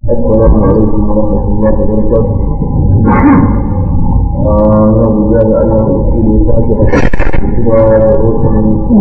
السلام عليكم ورحمة الله وبركاته. نرجو أن نؤكد فاتحة وروحنا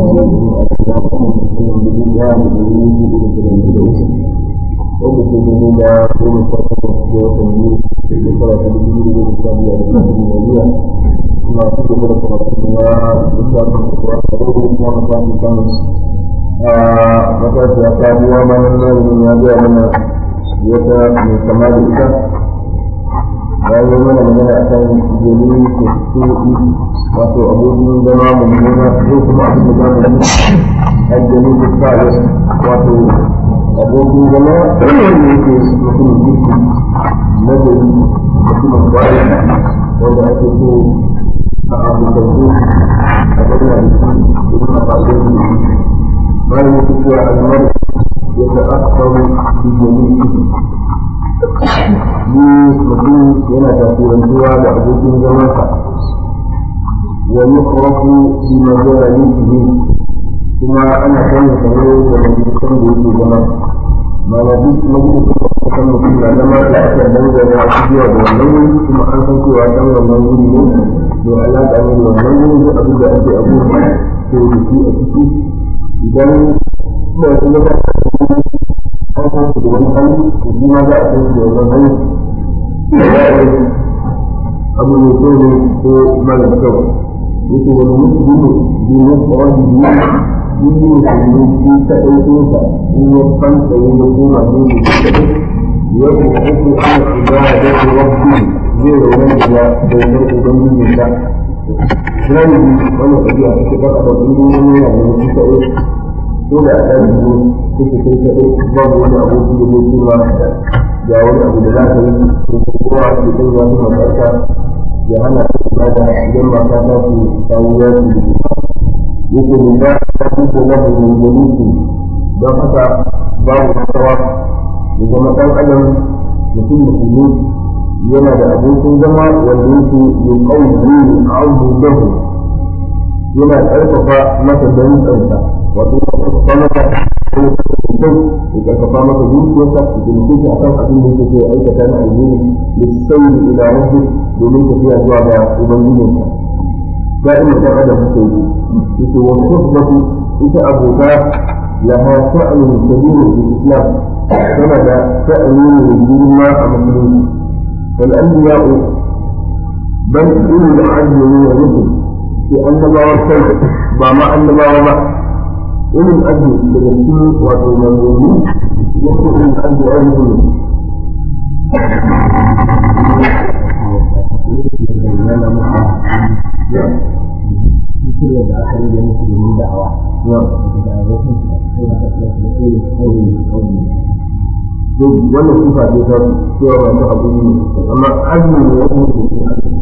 yasa mai kama da ita bayan mana magana akan jeli ko su'i wato abokin zama mummuna ko kuma abin da za mu yi aljani ko sa'ad wato abokin zama wanda yake mutumin kirki na gari mutumin kwari wanda ake so a abokansu a bayyana da shi da kuma fa'idar bayan yake cewa almar يتأثر بجميعه يمكن هنا تأثيرا سوى بعضكم زمانها ويخرف بمجالسه ثم أنا كان يتغير ومجلسا بيكي زمان ما نبيت مجلس وكان فينا لما تأثير دنجا وعشية والنوم ثم أنفك وعشان والنوم لألاك أمين والنوم أبدا أنت أبوه سيدي أتكي إذن لا يتغير an san su da wani hali da shi ma za a san su da wani hali abu mai kyau ne ko mara kyau yake wani musulmi ne na tsawon biyu shi ne musulmi shi ta ɗaukinsa in ya fanta yi da koma ne da shi kaɗai ya kuma ake ana shiga da dace wasu zai raunar da bautar ubangijinsa galibi wani ɗabi'a ake ɗaga da ƙungiyoyin yana da shi kaɗai ko da a ɗan biyu kuka kai kaɗai babu wani aboki da zai cewa ga wani abu da za ka yi ko kowa ke ɗan ya fi matarka ya hana ta kula da idan mata ta ce kawo ya ce yake ne ba ta fi ko na bugun gani don haka babu masawa ya zama ɗan adam mutum musulmi yana da abokin zama wanda yake yin ƙauni a abu dahu yana ƙarfafa masa dantsansa wato ƙarfafa masa ya ƙarfafa masa zuciyarsa ya taimake shi akan abin da yake so aikata na alheri lissauri ila rabbi domin tafiya zuwa ga ubangijinsa da'imar ɗan adam haka yake wa suhbatu ita abota laha sha'anin kabirin fil islam tana da sha'ani mai girma a musulunci wal anbiya'u bal ulul azmi min ar-rusul sai annabawa kai ba ma annabawa ba ulul azmi daga cikin wato manzanni yake ulul azmi a rusul da aka yi da musulmi da'awa wannan sifa ce ta cewa masu haƙuri ne amma azmi ne ya kuma cikin azmi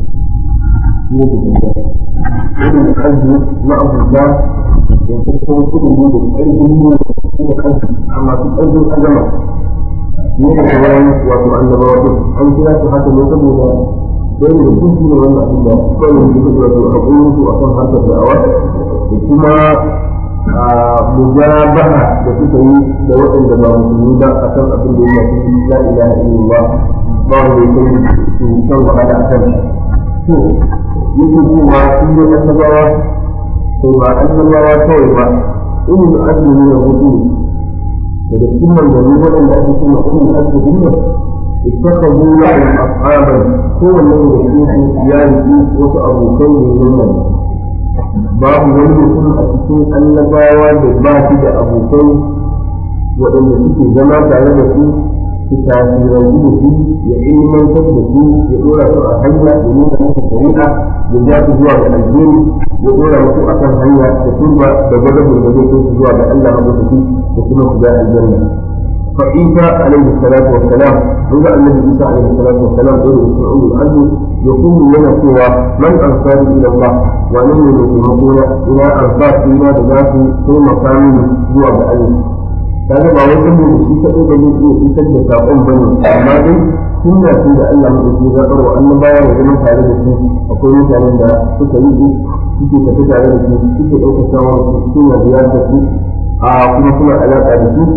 irin azmi na abuja da tattalin kudin da ƙarfin ne kuma kansu amma su ƙarfin azama ne da sauran wato annabawa ɗin an kira su haka ne saboda sai da su ne wannan abin da kawai da suka wato haƙuri su akan harkar da'awa da kuma mujabaha da suka yi da waɗanda ba musulmi ba a kan abin da ya fi la ilaha illallah ba wanda ya kai su san wahala a kan to yake cewa sun yi annabawa sai ba annabawa kawai ba ilmin azumi na hudu daga cikin manzanni waɗanda ake cewa ilmin azumi ne اتخذوا لهم أصحابا هو الذي يكون يالي وسأبو كيد منهم باب وليكم أتكون النباوة بباكد أبو كيد وأن يكون زمان تعلمه تتاثير وجوده يعلم من تبدأ يقول أحيا يمين الشريعة يجاب جواب الدين يقول رسوءة هيا تتوب بجدد الذي جواب ألا مبتكي تكون خداع الجنة فعيسى عليه الصلاة والسلام هو النبي عيسى عليه الصلاة والسلام غير مسعود العدل يقول لنا سوى من أنصار إلى الله ومن يتمكن إلى أنصار إلى ذاته في مقام هو بألف هذا ما وصل للشيء كأيضا في سجد ساقم بني الماضي كنا في أن من ذكر وأن بايا وجمع هذا الشيء أقول لك أن سكري سكي تفتح على الشيء سكي أو تساوى سكي زيادة كما كنا علاقة بالشيء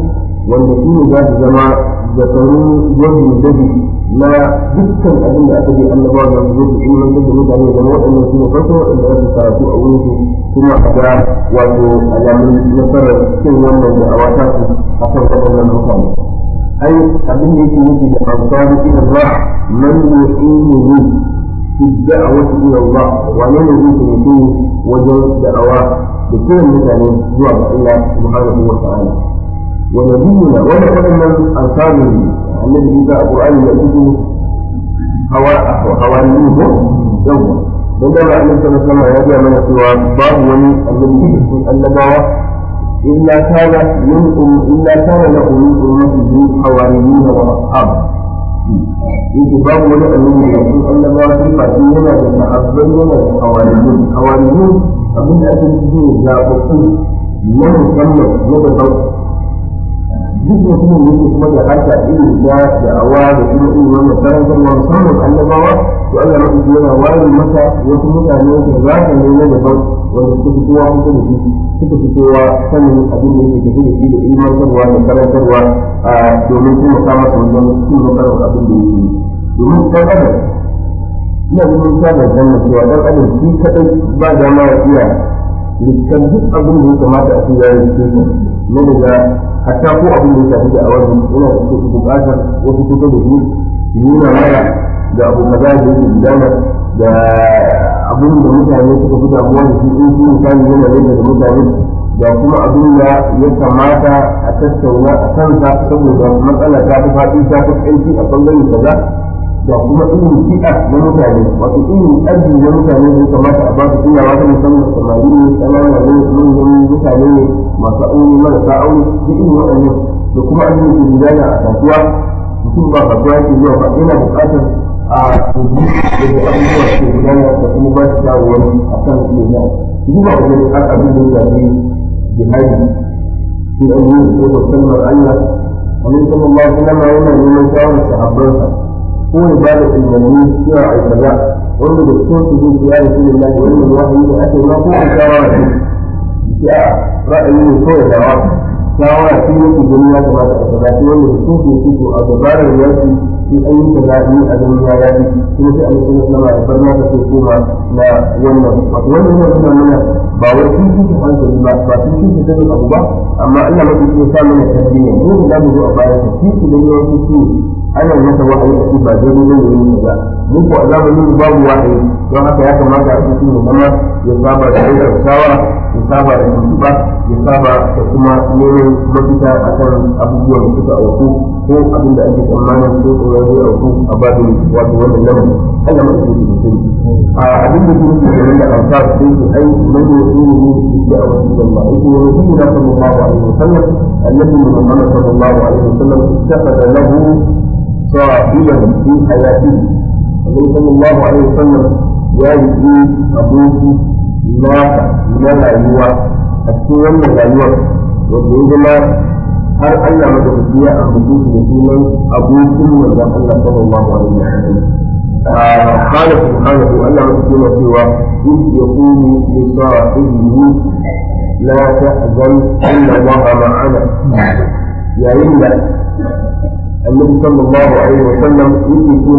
wanda su ne za su zama zakarun gwajin dabi na dukkan abin da aka je annabawa da su zo su ilmantar da mutane da waɗannan su ne farko waɗanda za su karatu a wurin su kuma a ga wato alamun nasarar cin wannan da a wata su a kan waɗannan mutane. ai abin da yake nufi da amfani ila Allah man yu'inu fi da'wati ila Allah wa ne zai taimake wajen da'awa da kiran mutane zuwa ga Allah subhanahu wa ta'ala. ونبينا ولا أنصار الذي إذا القرآن يأتيه حواريين يوم عندما أن صلى الله عليه وسلم من سوى باب الذي يحسن النبوة إلا كان له من أمته حواريين وأصحاب yake babu wani annabi da sun annabawa sun fashi yana da sahabbai yana da hawariyun abin da ake cikin zaɓaɓɓu na musamman na daban duk mutumin da yake kuma da harka irin da da'awa da kuma irin wannan karantarwa musamman annabawa to Allah na uku yana ware masa wasu mutane da za su ne na daban wanda suka fi kowa kusa da shi suka fi kowa sanin abin da yake tafi da shi da ilmantarwa da karantarwa domin taimaka masa wajen cin nasarar abin da yake yi domin ɗan adam ina ganin ta da janna cewa ɗan adam shi kaɗai ba dama ya iya liskan duk abin da ya kamata a cikin yayin cikin na daga hatta ko abin da ya shafi da awar yana da suke buƙatar wasu kusa da shi nuna mara da abu kaza da yake gudana da abin da mutane suka fi damuwa da shi in shi misali yana rage da mutane da kuma abin da ya kamata a tattauna a kansa saboda matsala ta fi faɗi ta fi ƙarfi a ɓangare kaza da kuma irin fi'a na mutane wato irin aji na mutane da ya kamata a ba su kulawa ta musamman samari ne ƙanana ne manyan mutane ne masu aure marasa aure duk irin waɗannan da kuma abin da ke gudana a kasuwa mutum ba kasuwa yake zuwa ba yana buƙatar a yanzu da abubuwa ke gudana da kuma ba su shawarwari a kan iya na duk ba wajen har abin da ya shafi jihadi shi an yi da ko kalmar Allah annabi sallallahu alaihi wasallam yana neman shawarar sahabbansa ko ya ba da ilmanni cewa ai kaza wanda da cikin su zai ya Rasulullahi wannan wahayi da ake ma ko an shawara ne sai a ra'ayi ne kawai da shawara shi yake gani ya kamata a kaza shi wanda da cikin su yake to a gabarar yaki in an yi kaza ni a gani ya yafi kuma sai an sunan sama da farma ta sai koma na wannan wato wannan yana nuna mana ba wai sun fi shi hankali ba sun fi shi sanin abu ba amma Allah mafi ya sa mana tarbiyya mu da mu zo a bayan shi idan ya fi ana masa wahayi a ce ba dai ne ne ba mu ko a zamanin babu wahayi don haka ya kamata a cikin mu zama ya saba da ɗaukar shawara ya saba da tuntuɓa ya saba da kuma neman mafita a kan abubuwan da suka auku ko abin da ake tsammanin ko tsoron zai auku a babin wato wannan lamarin Allah ma ake cikin abin da ke nufi da amsa sai ke ai mani ne da a wasu Allah yake ne nabi na sallallahu alaihi wasallam annabi Muhammad sallallahu alaihi wasallam ittakhadha lahu صاحبا في حياته النبي صلى الله عليه وسلم يجي أبوك ناقة من العيوة أكثر من العيوة وإنما هل أنا مدرسية أبوك يكون أبوك من الله صلى الله عليه وسلم قال سبحانه أنا مدرسية سوى إذ يقول لصاحبه لا تحزن إن الله معنا يا إلا النبي صلى الله عليه وسلم يكون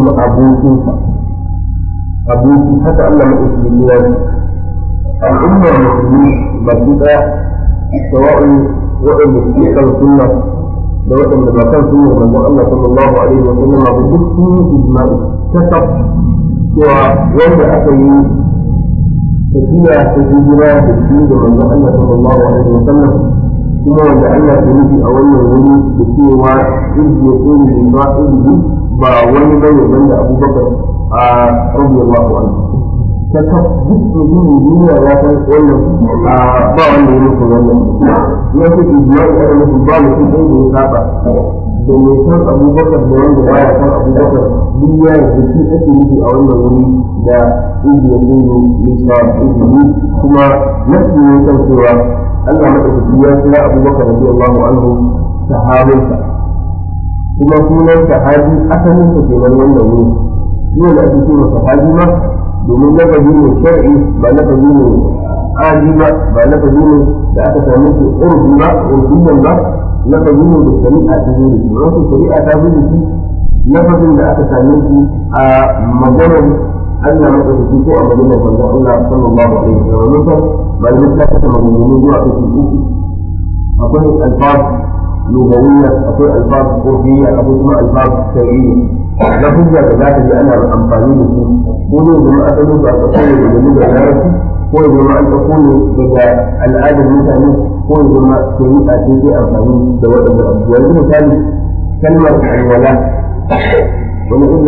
أبوك حتى أن الإسلاميات الأمة المسلمين بسيطة سواء وإن استيقظ السنة سواء إن ما كان سنة من الله صلى الله عليه وسلم بكل إجماع كتب سوى وإن أتي كثيرا تجدنا بالشيء من الله صلى الله عليه وسلم kuma wanda Allah ya nufi a wannan wuri da cewa in ya kone da sa'ibi ba wani bane banda Abubakar a radiyallahu anhu ta duk mutumin duniya ya san wannan ba wanda ya nufi wannan ya ce ijma'i ana nufin ba mutum ɗaya da ya saba da mai san Abubakar da wanda ba ya san Abubakar duk ya yi da shi ake nufi a wannan wuri da in ya kone da sa'ibi kuma nasu ne kan cewa Allah madaukaki ya kira Abubakar radiyallahu anhu sahabinsa kuma sunan sahabi asalin sa kenan wannan wuri ne da ake cewa sahabi ma domin lafazi ne shar'i ba lafazi ne adi ba lafazi ne da aka same shi urfiyan ba lafazi ne da shari'a ta zo da shi wasu shari'a ta zo da shi lafazin da aka same shi a maganar Allah maɗaukaki ko a maganar manzon Allah sallallahu alaihi wa sallam malamin ta kasa maganganu zuwa kashi uku akwai alfaz lugawiyya akwai alfaz urfiyya akwai kuma alfaz shar'iyya lafazza da za ka ji ana amfani da su ko ne zama asalin ba a ɗauko ne daga lugar larabci ko ya zama an ɗauko ne daga al'adar mutane ko ya zama shari'a ce ke amfani da waɗanda abu yanzu misali kalmar alwala wani in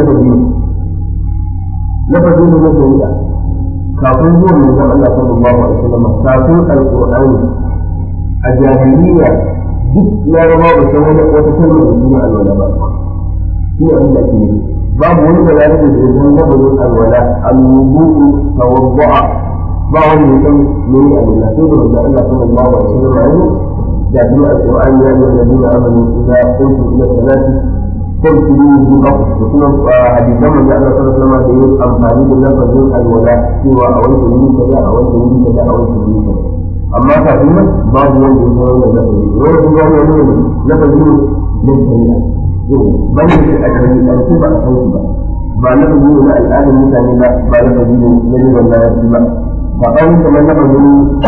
lafazi ne na shari'a kafin zuwa manzon Allah sallallahu alaihi wasallam kafin alqur'ani a jahiliya duk larabawa ba san wata kalmar da suna alwala ba shi ne abin da ake nufi babu wani balarabe da ya san lafazin alwala al-wudu'u tawaddu'a ba wani ya san me ne alwala sai da manzon Allah sallallahu alaihi wasallam ya ji alqur'ani ya ayyuhal ladina amanu idza qumtum ila salati فاغسلوا وجوهكم وكما حديثا من الله صلى الله عليه وسلم amfani da lafazin alwala cewa a wani wuri kaza a wani wuri kaza a wani wuri kaza amma kafin nan babu wanda ya san wannan lafazi wani kuma wani lafazi ne na shari'a yau ban da shi a shari'a ba a san shi ba lafazi ne na al'adar mutane ba lafazi ne na liban larabci ba faɗan kamar lafazin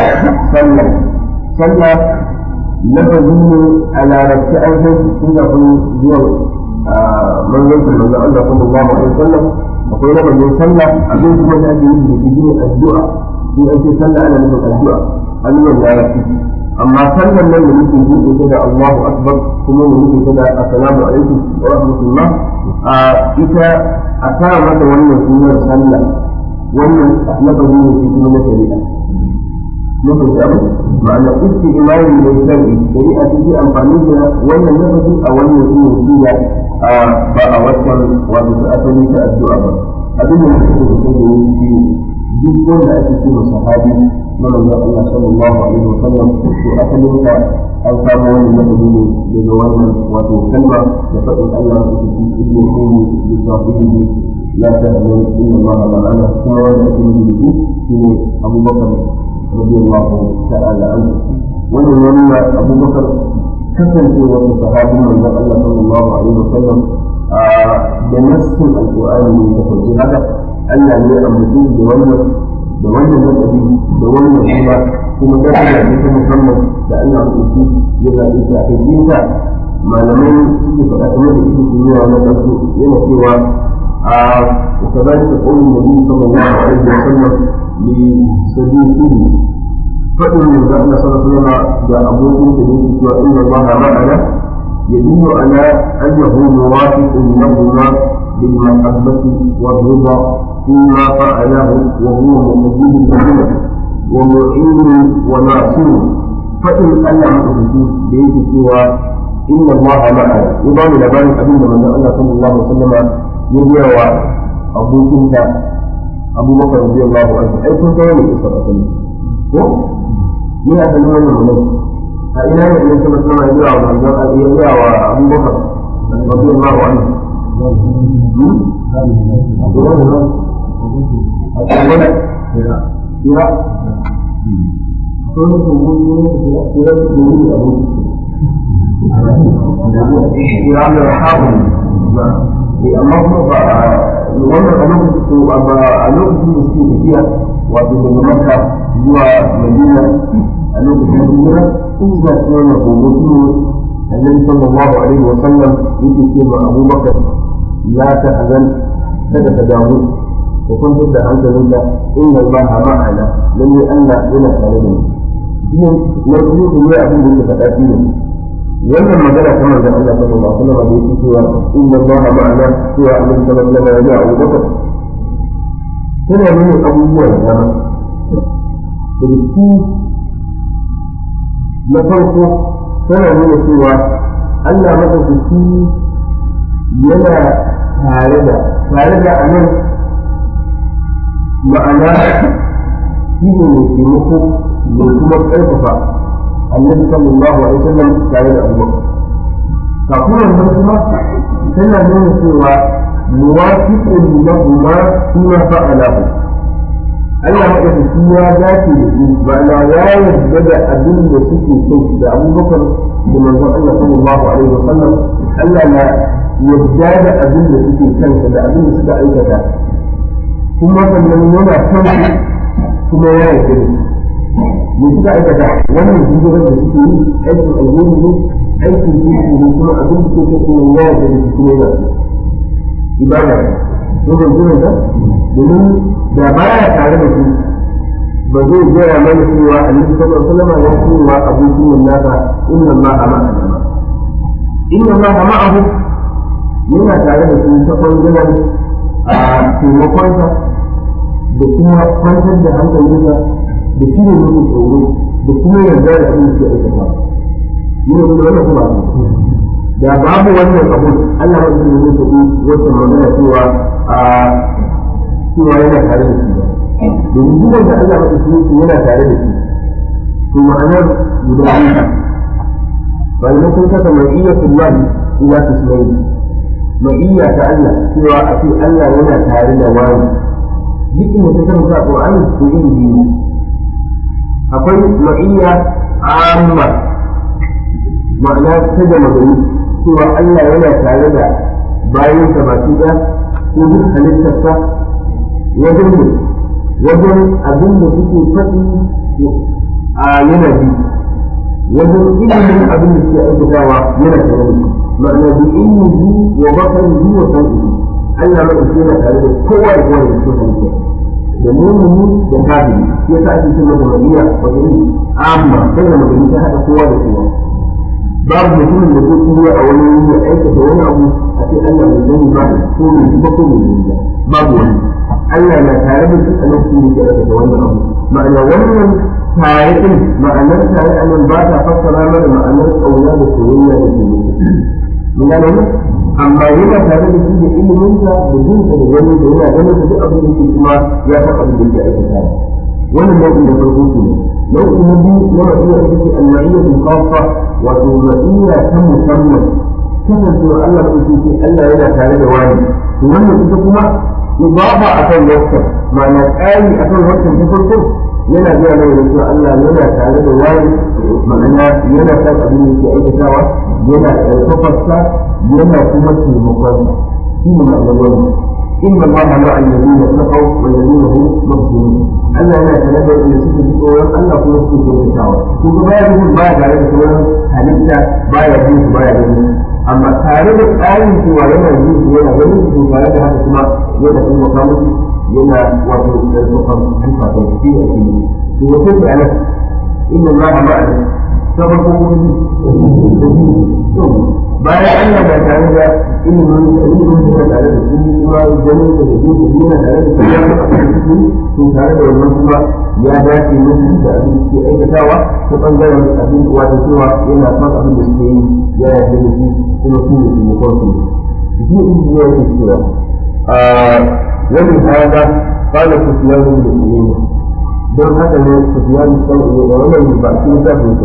sallah lafazi ne a larabci an san shi tun kafin zuwa manzon Allah sallallahu alaihi wasallam akwai lafazin sallah abin kuma da ake yi da shi ne addu'a in an ce sallah ana nufin addu'a annuwan larabci amma sallan nan da muke yi ita da Allahu akbar kuma da muke ita da assalamu alaikum wa rahmatullah ita a sa mata wannan sunan sallah wannan lafazi ne shi kuma na shari'a mun ga ma'ana istimali ne shar'i shari'a take amfani da wannan lafazi a wannan sunan ba a wancan wato ta asali ta addu'a ba abin da yake da kai da shi duk wanda ake ce masa sahabi na manzon Allah sallallahu alaihi wasallam to asalin sa an samu wannan lafazi ne daga wannan wato kalma da faɗin Allah da shi ibnu qulu bi sahibihi la ta'lamu inna Allah ma'ana kuma wanda ake nufi da shi ne Abu Bakar radiyallahu ta'ala anhu wannan yana Abu Bakar kasancewa sahabin manzon Allah sallallahu alaihi wasallam da nassin alqur'ani ne kasance haka Allah ne ambaci da wannan nabi da wannan kuma da Allah ne musamman da Allah ya yi ya zabe shi a kai ta malamai suke faɗa kamar da suke cewa na farko yana cewa وكذلك قول النبي صلى الله عليه وسلم لصديقه فإن الله صلى الله عليه وسلم جاء أبوكم تدريك وإن الله معنا يدل على أنه موافق لهما بالمحبة والرضا فيما فعله وهو مؤيد لهما ومعين وناصر فإن الله مؤيد بيد سوى إن الله معنا يضام إلى ذلك أبينا من الله صلى الله عليه وسلم يدعو أبوكم أبو بكر رضي الله عنه أي كنت ولي إسرائيل ni a sanin wannan mulki a ina ne ne sama sama ya zuwa manzon Allah ya zuwa wa Abu Bakar radiyallahu anhu a cikin kira ko ne ko ne kira da ni abu kira da hawo amma kuma ba wannan a lokacin da suke tafiya wato daga Makka zuwa Madina a lokacin hijira in ga tsawon rubutu Annabi sallallahu alaihi wa sallam yake ce ma Abu Bakar la tahzan kada ka damu ka kwantar da hankalinka inna Allaha ma'ana lalle Allah yana tare da mu shine na rubutu ne abin da yake faɗa shi ne wannan magana ta manzon Allah sallallahu alaihi wa sallam da yake cewa inna Allaha ma'ana cewa Annabi sallallahu alaihi wa sallam ya Abu Bakar tana nuna abubuwa da dama da su na farko tana nuna cewa Allah madaukaki yana tare da a nan ma'ana shi ne mai taimako mai kuma ƙarfafa Annabi sallallahu alaihi wasallam tare da Abu kafin wannan kuma tana nuna cewa muwafiqun lahuma fima fa'alahu Allah maɗaukaki ya dace da su ma'ana ya yarda da abin da suke kai da Abubakar da manzon Allah sallallahu alaihi wasallam Allah na yarda da abin da suke kansa da abin da suka aikata kuma sannan yana son su kuma ya yarda da me suka aikata wannan hijirar da suke yi aikin alheri ne aikin kirki ne kuma abin da suke kai kuma ya yarda da su kuma yana ibada domin zuwa da domin da baya tare da su ba zai gaya mana cewa annabi sallallahu alaihi wasallam ya ce wa abokin nan nasa inna allaha ma'ana inna allaha ma'ahu yana tare da su ta bangaren a taimakonsa da kuma kwantar da hankalinsa da cire musu tsoro da kuma yarda da abin da aikata ne da wannan kuma da babu wannan abu Allah ya yi musu wata magana cewa cewa yana tare da shi ba domin duk da Allah ya yi yana tare da shi to ma'anar guda biyu malamai sun kasa ma'iyyatullah ila kismai ma'iyya ta Allah cewa a ce Allah yana tare da wani duk inda ta karanta Qur'ani to iri biyu akwai ma'iyya amma ma'ana ta da magani cewa Allah yana tare da bayansa baki ɗaya ko duk halittarsa wajen abin da suke faɗi a yana bi wajen ilimin abin da suke aikatawa yana tare da ma'ana bi ilmihi wa basarihi wa sam'ihi Allah ma yana tare da kowa da kowa da suke halitta da mu'mini da kafiri shi yasa ake cewa da mariya wajen yi amma sai da magani ta haɗa kowa da kowa babu mutumin da zai turuwa a wani wuri ya aikata wani abu a ce Allah bai sani ba ko bai ji ba ko bai ji ba babu wani Allah na tare da shi a lokacin da ya aikata wannan abu ma'ana wannan tare din ma'anar tare a nan ba ta fassara mana ma'anar ƙauna da soyayya da ke nufi mun gane ne amma yana tare da shi da iliminsa da jinsa da gani da yana ganin da duk abin da ke kuma ya san abin da ke aikata wannan nau'in da farko ke ne nau'in na biyu na ma'iyya ita ce al-ma'iyyatul khassa wato ma'iyya ta musamman kasancewa Allah ko ce Allah yana tare da wani to wannan ita kuma idafa akan wakar ma'ana ƙari akan wakar ta farko yana biya mai da cewa Allah yana tare da wani ma'ana yana san abin da ke aikatawa yana ƙarfafarsa yana kuma taimakonsa shi ne ma'anar wani inna Allah ma'a alladhina taqaw wal ladina hum muhsinun Allah yana tare da wanda suke ji tsoron Allah kuma suke kyautatawa ko kuma ya rubuta baya tare da sauran halitta baya jin su baya ganin amma tare da tsarin cewa yana jin su yana ganin su tare da haka kuma yana taimaka musu yana wato ƙarfafan zukatan shi a cikin to wato da ana inna Allah ma'a sabon ko bayan Allah ba tare da ilimin da tare da su kuma ganin da jin su yana tare da su ya to tare da wannan kuma ya dace musu da abin da suke aikatawa ta bangaren abin wato cewa yana son abin da suke yi ya yarda da shi kuma su ne su yi kwanci shi ne yake cewa ومن هذا قال سفيان بن عيينة don haka ne Sufyan bin da wannan ba shi ta fito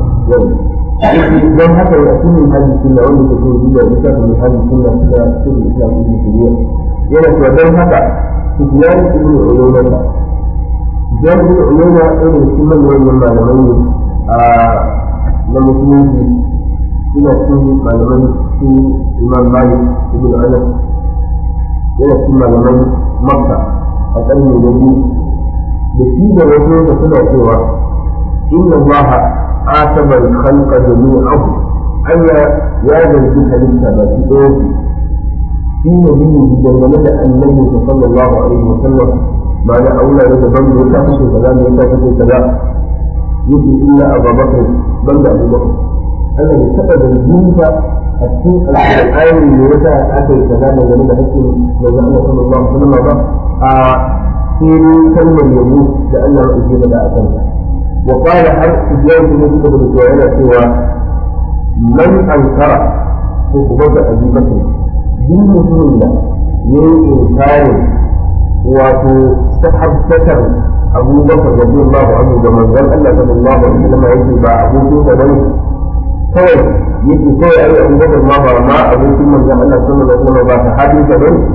don haka ne a cikin hadisi sunna wanda ke cikin da littafin hadisi sunna da cikin Islam ibn Suriya yana cewa don haka Sufyan bin Uyayna Sufyan bin Uyayna ɗaya cikin manyan malamai ne na musulunci suna cikin malamai su Imam Malik ibn Anas yana cikin malaman Makka a ƙarni na biyu da shi da wasu da suna cewa inna Allah ataba al-khalqa jami'ahu Allah ya zargi halitta ba shi ɗaya shi ne biyu dangane da annabi sallallahu alaihi wa sallam ba da aula da ban da ya kace kaza ne ya kace kaza yake illa Abubakar banda Abubakar Allah bai taɓa zargin ba a cikin alƙur'ani ne yasa aka yi kaza dangane da hakkin da Allah sallallahu alaihi wa sallam ba a sai kalmar yabo da Allah ya ce da akan sa wa qala har sujyan ne suka da cewa yana cewa man ankara ko kuma da Abi Bakr duk mutumin da ya yi inkarin wato sahabbatar Abu Bakr radiyallahu anhu da manzon Allah sallallahu alaihi wasallam yake ba abokin sa bane kawai yake kawai ai Abu Bakr ma ba abokin manzon Allah sallallahu alaihi wasallam ba sahabi sa bane sai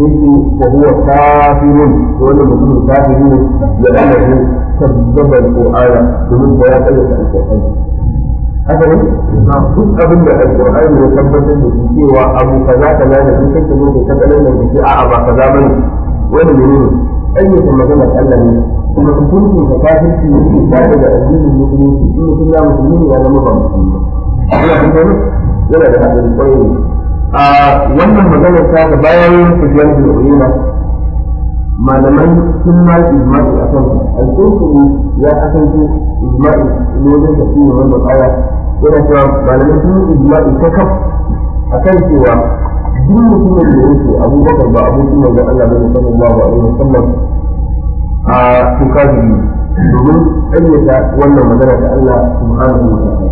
يجي وهو كافر وأنا مسلم كافر لأنه كذب القرآن ومن بيان القرآن haka ne duk abin da alƙur'ani ya tabbatar da shi cewa abu kaza kaza da duk kake ne ka kalan da shi a'a ba kaza bane wani ne ayyuka maganar Allah ne kuma hukuncin ka kafirci ne tare da addinin musulunci in mutum ya musulmi ya zama ba musulmi ina kuma yana da hadin kwarai a wannan maganar ta ga bayan kujiyar da uyina malamai sun ma ijma'i a kansa al-qurtubi ya kasance ijma'i ne wajen tafsirin wannan aya yana cewa malamai sun yi ijma'i ta kaf a kan cewa duk mutumin da yake abubakar ba abokin mai zan Allah bane sallallahu alaihi wasallam a tukaziri domin ƙaryata wannan magana da Allah subhanahu wa ta'ala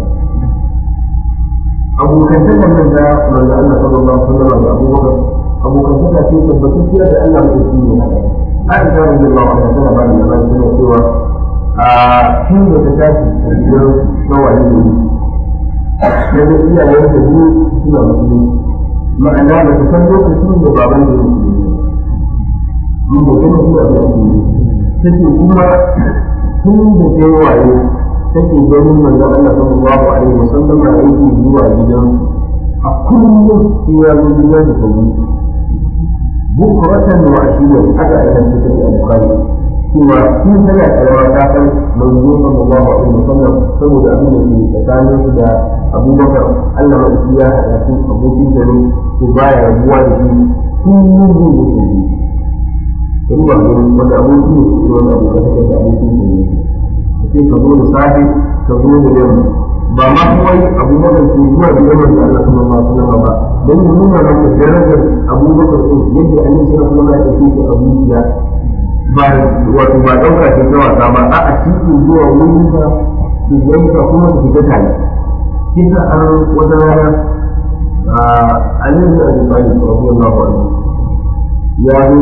abokantakar nan da manzo Allah sallallahu alaihi wasallam da abubakar abokantaka ce tabbatacciya da Allah mai yi ne haka Aisha radiyallahu anha tana ba da labari tana cewa a tun da ta tashi a gidan shawaye ne da da iyayen da biyu suna musulmi ma'ana ba ta san lokacin da baban da musulmi mun da gani shi abin da ke yi take kuma tun da ta yi waye take ganin manzon Allah sallallahu alaihi wasallam na aiki zuwa gidan a kullum sai ya zo gidan da sauri bukuratan wa ashiya haka idan kika yi al-bukhari cewa kin tana karawa ta kan manzo sallallahu alaihi wasallam saboda abin da ke tsakanin su da Abubakar Allah ma ya hada su abokin da ne to baya rabuwa da shi kullum zai mutu kuma ba ne wanda abokin ne ko wanda abokin da abokin ne sai ka zo da safe ka zo da yamma ba ma kawai abubakar ke zuwa gidan manzo Allah sallallahu alaihi wasallam ba dan ya nuna maka darajar abubakar din yadda annabi sallallahu alaihi wasallam ya tafi shi a zuciya ba wato ba dauka ce ta wasa ba a cikin zuwa wurin sa su yanka kuma su fita tare kisa an wata rana Ali bin Abi Talib radiyallahu anhu ya zo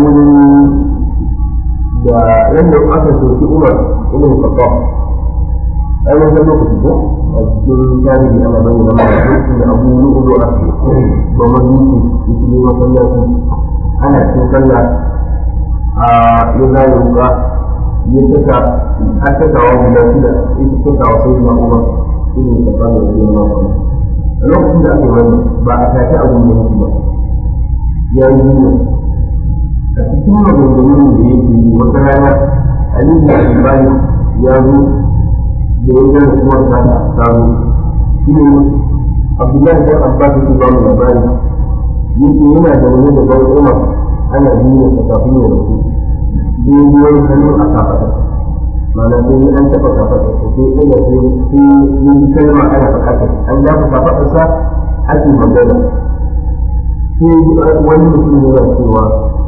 da yanda aka soki Umar ibn Khattab ai wannan lokaci ko a cikin tarihi ana bayyana mana lokacin da Abu Lu'lu ba mazuci yake masallaci ana cikin sallah ya zai ruka ya taka har takawa guda shida ya takawa sai na Umar ibn Khattab radiyallahu anhu a lokacin da ake wani ba a take abun da yake ba ya yi a cikin maganganun da yake yi wata rana Ali bin Abi Talib ya zo da ya gane kuma ta samu shi ne Abdullahi bin Abbas yake ba mu labari yake yana da wani da ban Umar ana biyo ta kafin ya rasu sai ya yi wani hannu a kafaɗa ma'ana sai an taɓa kafaɗa sai ɗaya sai ya yi kalma ana faɗaɗa an dafa kafaɗarsa ake magana sai wani mutum yana cewa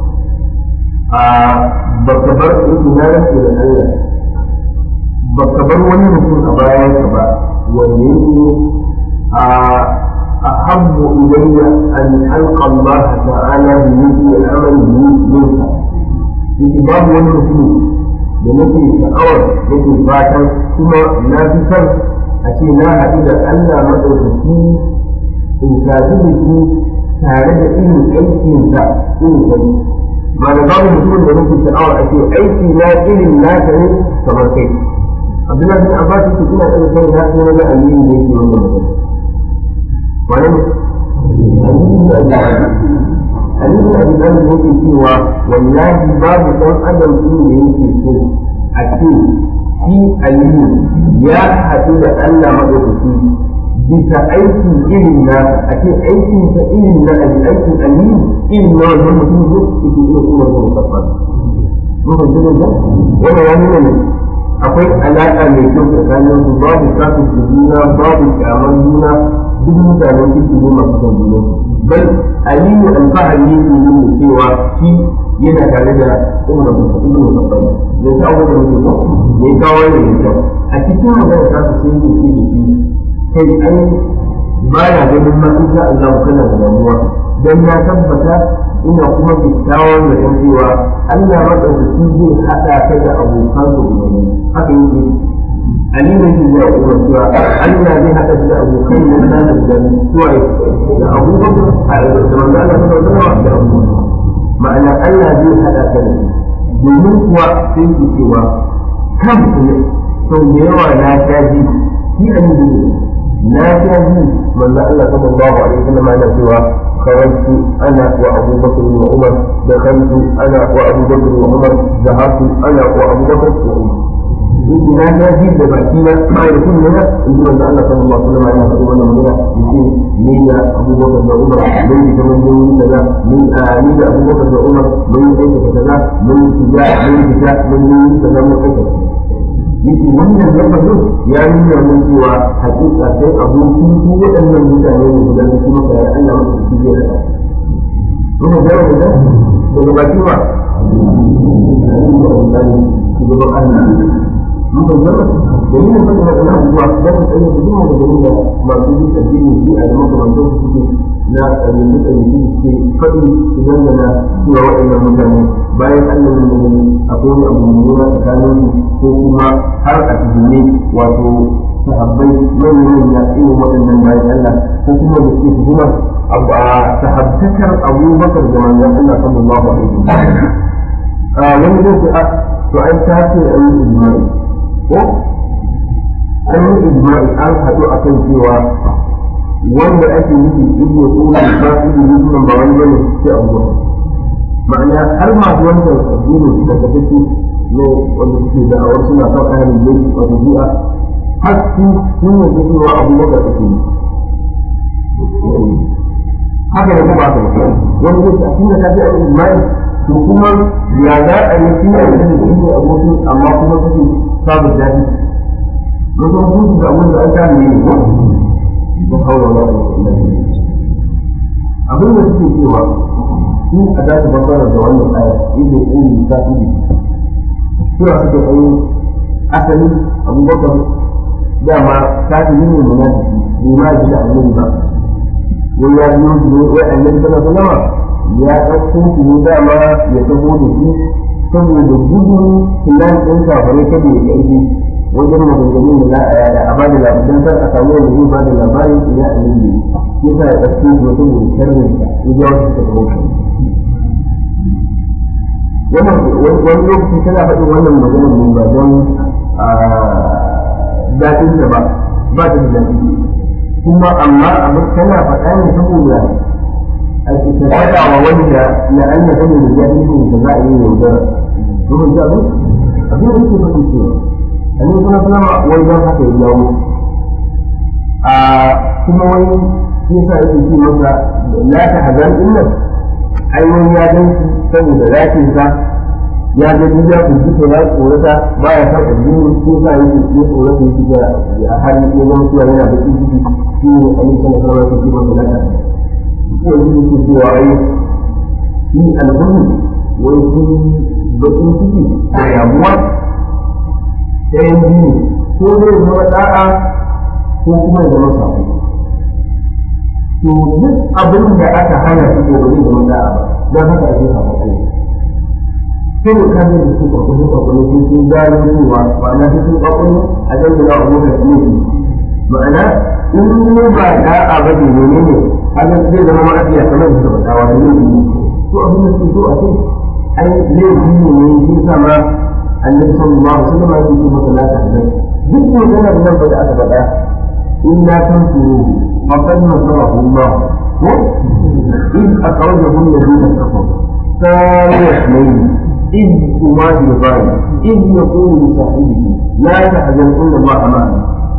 ba ka bar yake na rantse da Allah ba ka bar wani mutum a bayan ka ba wanda yake أحب إلي أن ألقى الله تعالى بمثل العمل منك. في باب والمسلم بمثل شعور يجب فاتن ثم لا تسر أشيناها إذا ألا مدرسي إن كاتب شيء tare da irin aikinsa irin kai ba da babu mutumin da nake sha'awar a ce aiki na irin nasa ne kamar kai Abdullahi bin Abbas yake ina da kai na so na aliyu da yake wannan mutum wani aliyu da Abi Talib yake cewa wallahi babu dan adam din da yake so a ce shi aliyu ya haɗu da Allah madaukaki bisa aikin irin na a ce aikin sa irin na aikin aliyu irin na wannan mutum ko yake iya umar da musamman mun fahimci ne wannan ya nuna ne akwai alaƙa mai kyau tsakanin su babu kafin juna babu kyamar juna duk mutanen kirki ne masu son juna bal aliyu alfahari yake yin da cewa shi yana tare da umar da musamman zai kawo da mutum ko zai kawo da mutum a cikin magana ta su sai yake da shi kai ai ba na ganin ma insha Allah kana da damuwa dan na tabbata ina kuma kyakkyawan da yan cewa Allah madaukaki zai hada ka da abokan ka guda haka yake Ali ne ke da kuma cewa Allah zai hada da abokan da na da guda zuwa da Abubakar da manzo Allah sallallahu alaihi wasallam ma'ana Allah zai haɗa ka da shi domin kuwa sai ke cewa kan su ne sau da yawa na shaji shi an yi na shaji manzo Allah sallallahu alaihi wasallam yana cewa خرجت انا وابو بكر وعمر دخلت انا وابو بكر وعمر ذهبت انا وابو بكر وعمر يمكن هذا جيد بكينا ما يكون لنا يقول ان الله صلى الله عليه وسلم عليه وسلم لنا يقول مين ابو بكر وعمر من كمان من كذا من مين ابو بكر وعمر من ايش كذا من شجاع من كذا من كذا من كذا yake wannan lafazin ya nuna mun cewa hakika sai abokin su waɗannan mutane ne guda su kuma kayar Allah masu su biya da kuma jawo da daga baki ba shugaban Allah mun ban zama dalilin fadin waɗannan abubuwa don mu tsaye da duk maganganun da masu yi addini su a makamantar su suke na ƙabilu suke faɗi su dangana cewa waɗannan mutane bayan Allah ne akwai wani abu mai yawa tsakanin su ko kuma har a tuhumi wato sahabbai manya irin waɗannan bayan Allah ko kuma da suke tuhuma sahabtakar Abubakar da manzon Allah sallallahu alaihi wasallam wani zai ce a to an tace an yi ijma'i ko an yi ijma'i an haɗu akan cewa wanda ake nufi ibnu qula ba ibnu muslim ba wani bane sai Abubakar ma'ana har masu wancan addini da kace ne wanda suke da'awar suna son ahlul bayt wa tabi'a har su sun yi cewa Abubakar ake yi haka ne kuma haka wani zai ce a cikin da ta fi ijma'i to kuma ya za a yi shi a yanzu da shi abokin amma kuma suke samun daɗi mutum su da abin da an kame ne ko don haura wa abin da suke cewa su a dace fasara da wannan aya inda ya yi sa'ibi cewa suke ɗanyi asali Abubakar dama kafin ne munafiki bai ma ji da annabi ba wani ya biyo shi ne wai annabi sallallahu alaihi wasallam ya ɗauko shi ne dama ya taho da shi saboda gudun filan ɗin kafirai kada ya ƙarfi wajen maganganun da za a yada a bada labarin kar a samu wanda zai bada labarin su ya annabi ya sa ya ɗauko shi saboda sharrin sa ya jawo shi ta kawo wannan wani lokaci tana faɗin wannan maganar ne ba don daɗinsa ba ta da daɗi kuma amma abin tana faɗa ne saboda a cikin faɗa wa wanda na an na saboda jahilin da za a yi yaudara kuma ji abin da suke faɗi cewa a ne suna wai don haka ya jawo kuma wani shi yasa yake ce masa la ta hazan innan ai wani ya gan shi saboda rashin sa ya ga duniya ku fito ya tsorata baya san addini ko sa yake ya tsorata yake ga har ya zama cewa yana da ciki shi ne annabi sallallahu alaihi wasallam ya ce masa ko yake cewa ai shi alhuri wai shi bakin ciki da yamuwa ɗayan biyu ko zai zama da'a ko kuma ya zama sako to duk abin da aka hana shi ko ba zai zama da'a ba don haka ake sako kai sai da kan da su kwakwale sun gano cewa ma'ana ta sun kwakwale a kan da za'a mota ne ma'ana in ne ba da'a ba ne ne haka zai zama ma'afiya kamar da suka faɗa wani ne to abin da su so a ce ai laifi ne shi sama annabi sallallahu alaihi wasallam ya ce masa la tahzan duk maganar nan ba da aka faɗa illa tansuru faqad nasarahu Allah ko in akhrajahu alladhina kafaru ثاني اثنين إذ هما بالغار إذ يقول لصاحبه لا تحزن إن الله معنا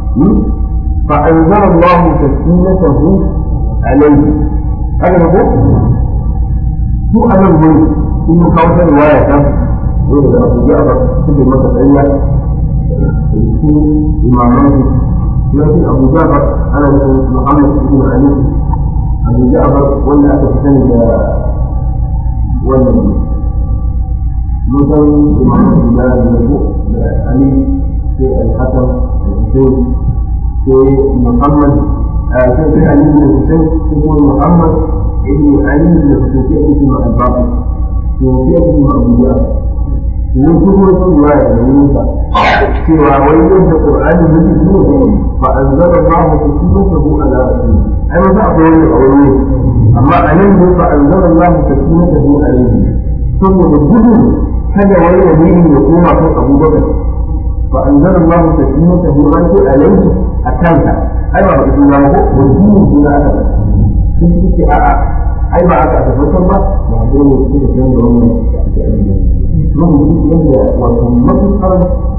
فأنزل الله سكينته عليه هذا هو شو أنا أقول إنه خوف رواية وإذا أبو جعفر تجد مثل علة إماماته لكن أبو جعفر أنا محمد بن علي أبو جعفر ولا أتحسن ولا مثلا إمام الله يقول علي في الحسن الحسين في محمد في علي بن الحسين يقول محمد ابن علي بن الحسين في اسم الباقي في اسم أبو جعفر وسوى رواية موسى سوى ويجد القرآن بالنور فأنزل الله سكينته على رسوله أنا تعطي أولي أما عليه فأنزل الله سكينته عليه saboda gudun kada wani wani ya koma kan abubakar fa anzala Allahu sakinatahu alayhi akanta ai ba su zama ko wajini suna aka ba sun ce a'a ai ba aka tabbatar ba ba dole ne su da wannan mun yi yadda wato mafisar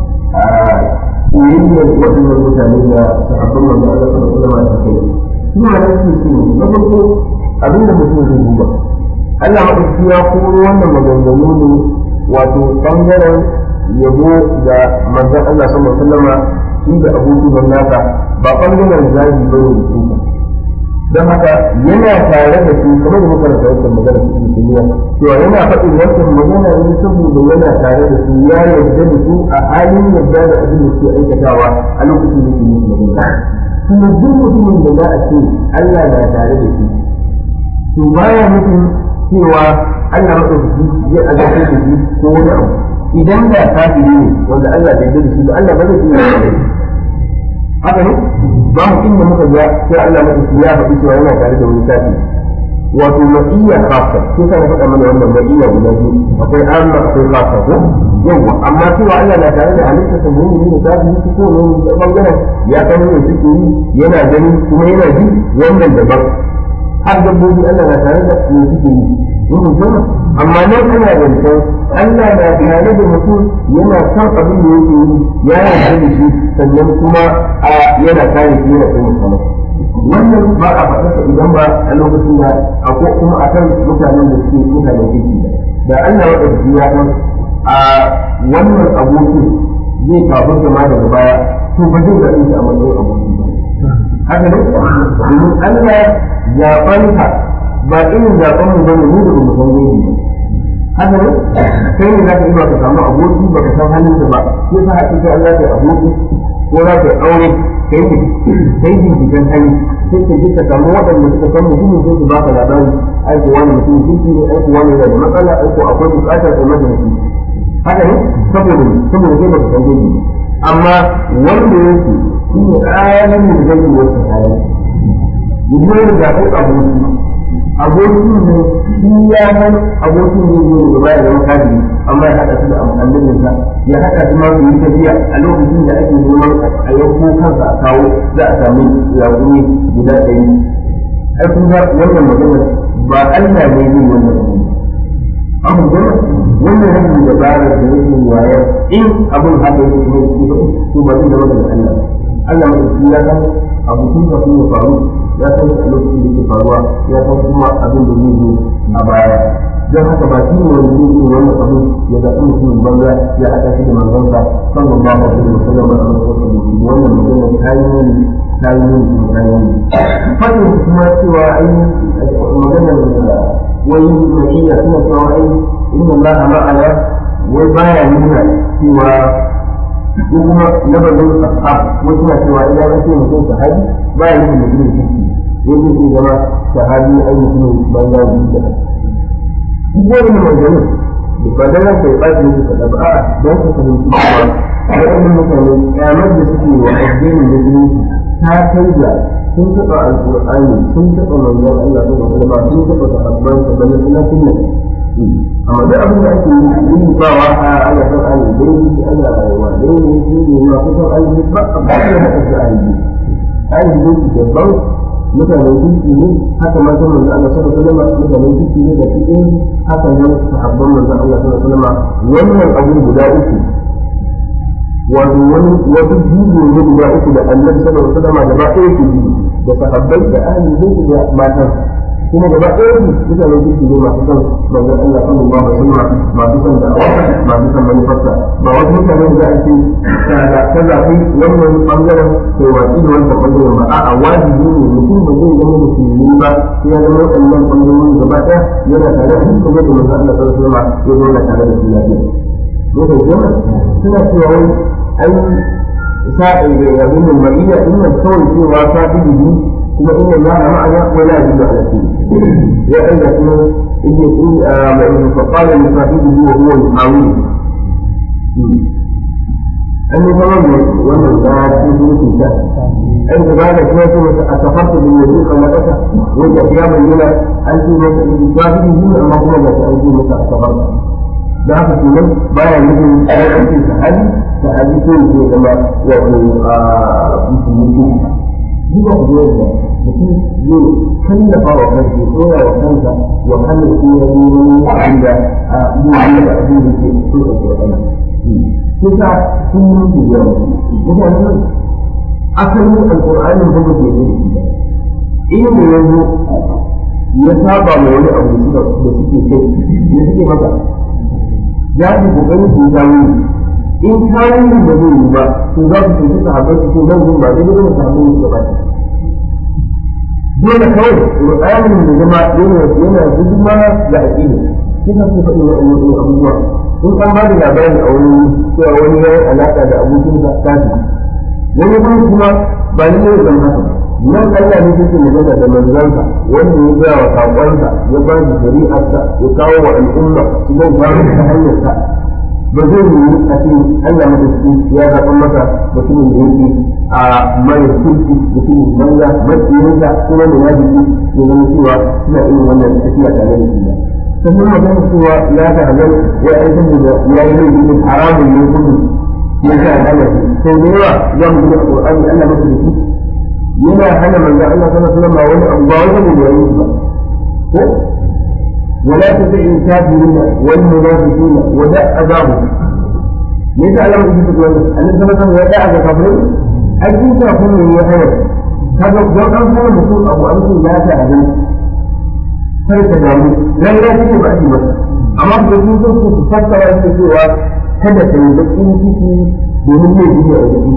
yayin waɗannan mutane da sahabban manzo Allah sallallahu alaihi wasallam suna da su na farko abinda mutum zai duba Allah madauki ya koro wannan maganganu ne wato bangaren yabo da manzo Allah sallallahu alaihi wasallam shi da abubuwan nasa ba bangaren zagi bane da suka don haka yana tare da su kamar da muka rasa wancan magana cikin kimiyya cewa yana faɗin wancan magana ne saboda yana tare da su ya yarda da su a halin yarda da abin da suke aikatawa a lokacin da ke musu magana kuma duk mutumin da za a ce Allah na tare da shi to baya nufin cewa Allah maɗaukaki zai azabtar da shi ko wani abu idan da kafiri ne wanda Allah bai yarda da shi ba Allah ba zai iya yarda da shi haka ne ba mu inda muka ga sai Allah madauki ya faɗi cewa yana tare da wani kafi wato ma'iyya khassa sai ka faɗa mana wannan ma'iyya guda biyu akwai amma akwai khassa ko yawa amma cewa Allah na tare da halitta ta mu'mini da kafi su ko ne da bangaren ya san ne suke yi yana gani kuma yana ji wannan daban har dabbobi Allah na tare da ne suke yi mun san amma nan ana zancen Allah na tare da mutum yana san abin da yake yi ya yarda da shi sannan kuma yana kare shi yana taimaka masa wannan ba a faɗarsa idan ba a lokacin da akwai kuma akan mutanen da suke mutanen kirki da Allah ya ɗauki ya san a wannan abokin zai kafin zama daga baya to ba zai zaɓi shi a matsayin aboki ba haka ne domin Allah zaɓanka ba irin zaɓen mu bane mu da mu san gaibi ba haka ne kai ne za ka iya ka samu aboki ba ka san halinsa ba sai sa haka sai Allah ya aboki ko za ka aure kai binciken hali sai ka je ka samu waɗanda suka san mutumin sai su baka labari ai ko wani mutum kirki ne ai ko wani yana da matsala ai ko akwai buƙatar kai masa nasi haka ne saboda kai ba ka san gaibi amma wanda yake shi ne ayyukan da zai yi wasu hali mutum da kai abokin ne shi ya san abokin ne zai gaba ya zama kafiri amma ya haɗa su da annabinsa ya haɗa su ma su yi tafiya a lokacin da ake neman a yanko kansa a kawo za a sami yaƙuni guda ɗari ai kun ga wannan magana ba Allah ne zai wannan abu gama wannan rashin dabara da rashin wayar in abin haka yake kuma to ba zai zama daga Allah mai ya san abu tun da ya faru ya san a lokacin da ke faruwa ya san kuma abin da zai zo a baya don haka ba shi ne wanda zai ce wannan abu ya zaɓi mutumin banza ya haɗa shi da manzansa sallallahu alaihi wa sallam a wannan magana kayan fadin kuma cewa ai maganar wai ma'iyya suna cewa ai inna Allah ma'ana wai baya nuna cewa ko kuma labarin ashab wasu na cewa idan an ce mutum sahabi ba ya nufin mutumin kirki wanda ke zama sahabi ai mutumin banza da shi duk wani magana da ba da nan kai ɓaci ne ka ɗaba a'a don ka fahimci cewa waɗannan mutane ƙyamar da suke wa addinin musulunci ta kai da sun taɓa alƙur'ani sun taɓa manzon Allah sallallahu alaihi wasallam sun taɓa sahabban sa balle suna sunna amma duk abin da ake yi ba wa ana san alibai ana rayuwa dai ne shi ne ma kusan alibai ba a ba da haka da alibai su daban mutanen kirki ne haka ma san manzo Allah sallallahu alaihi wasallam mutanen kirki ne da cikin haka nan sahabban manzo Allah sallallahu alaihi wasallam wannan abin guda uku wato jigo ne guda uku da Annabi sallallahu alaihi wasallam da ba ɗaya ke ji da sahabbai da alibai da matan kuma gaba ɗaya ne mutanen kirki ne masu son manzon Allah sallallahu alaihi wasallam masu son da'awa masu son manufarsa ba wasu mutane da za a ce ta zafi wannan bangaren kai watsi da wannan bangaren ba a'a wajibi ne mutum ba zai zama musulmi ba sai ya zama wannan bangaren gaba ɗaya yana tare da kuma da manzon Allah sallallahu alaihi wasallam ya zauna tare da shi lafiya ne kai jama'a suna cewa wai ai sa'i da abin da mariya inna kawai cewa ta bibi kuma inna Allah ma'ana wala yadullu ala shay'in يا أيها الناس إذ يقول فقال لصاحبه وهو يحاوره أن يتمنى وأن لا تكون في أنت بعد كده أتفرت بالذي خلقك وأنت في يوم الليلة أنت مثلا من المفروض أنت مثلا أتفرت da haka kenan baya nufin aikin sahabi ko ne zama wato musulmi duka ku da mutum zai kallafa wa kansa ya tsora wa kansa wahalar ko ya yi wani abin da yi da abin da ke so da ke wahala sai sa sun yi su yawa mutane asalin alƙur'anin da muke yi da shi inda yanzu ya saba ma wani abu da suke kai ya suke masa ya fi kokarin su zawo in kayan da zai yi ba to za su tafi sahabbai su nan gun ba dai dole sahabbai su gaba dole kawai Qur'anin da zama yana hidima da aqida kika ce faɗi wannan abubuwa in an ba da labari a wani cewa wani ya yi alaka da abokin sa tafi wani kuma ba ni ne zan haka nan Allah ne yake magana da manzansa wanda ya ga wa sakonsa ya ba da shari'arsa ya kawo wa al'umma su zai ba ta hanyar sa ba zai yi a cikin Allah madauki ya zaɓa masa mutumin da yake a mai kirki mutumin banza makiyinsa kuma da yadiki ya zama cewa suna irin wannan tafiya tare da shi ba sannan magana cewa ya ta hazar ya aikin da ya yi laifin haramun ne kudu ya sa hana shi sau da yawa za mu gina Qur'ani Allah madauki yana hana manzo Allah sallallahu alaihi wasallam wani abu ba wani da yayi ba ko wala tabi'in kafirin wal munafiqina wa da'abahu me yasa Allah yake cewa annabi sallallahu alaihi wasallam ya da'a ga kafirin ai kin ta kun ne ya hana kaga don an hana mutum abu an ce ya ta hadin sai ka damu dan ya ce ba shi ba amma da sun so su fassara shi cewa kada ka yi bakin ciki domin ne bidiyo da shi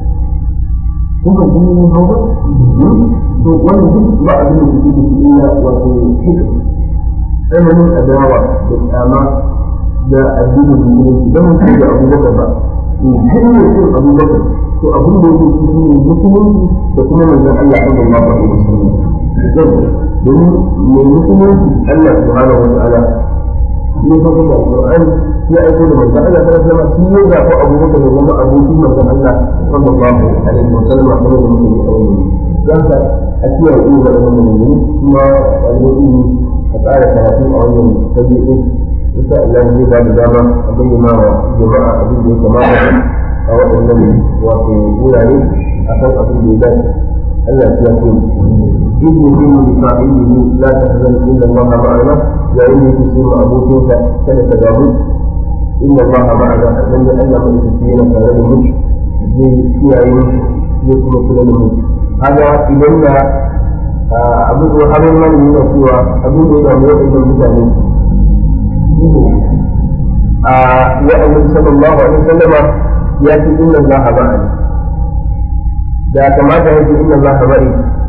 kuka ji mun hauka to wannan duk ba abin da yake da illa wato hikma tsananin adawa da kyama da addinin musulunci don mutum da abubakar ba hanyar yin abubakar to abin da yake cikin musulunci da kuma manzon Allah sallallahu alaihi wasallam domin mai musulunci Allah subhanahu wa ta'ala ne fa da Qur'ani shi aiko da manzon Allah sallallahu alaihi wasallam shi ya zaɓi abubakar da zama abokin manzon Allah sallallahu alaihi wasallam kamar da muke yi a wani zaka a kiyaye irin wannan manzon kuma alwadi a tsara karatu a wannan tabi'in insha Allah zai ba da dama a bayyana wa jama'a abin da ya kamata a waɗannan wato wurare a kan abin da ya dace Allah ya ce إذ يقول لصاحبه لا تحزن إن الله معنا يا إني تسير أبوك كان تداوي إن الله معنا من يعلم المسكين كان الملك في عينه يكون كل الملك هذا إذا أبو هذا من سوى أبو إذا موعد المسلمين والنبي صلى الله عليه وسلم يأتي إن الله معنا da kamata ya ce inna Allah bari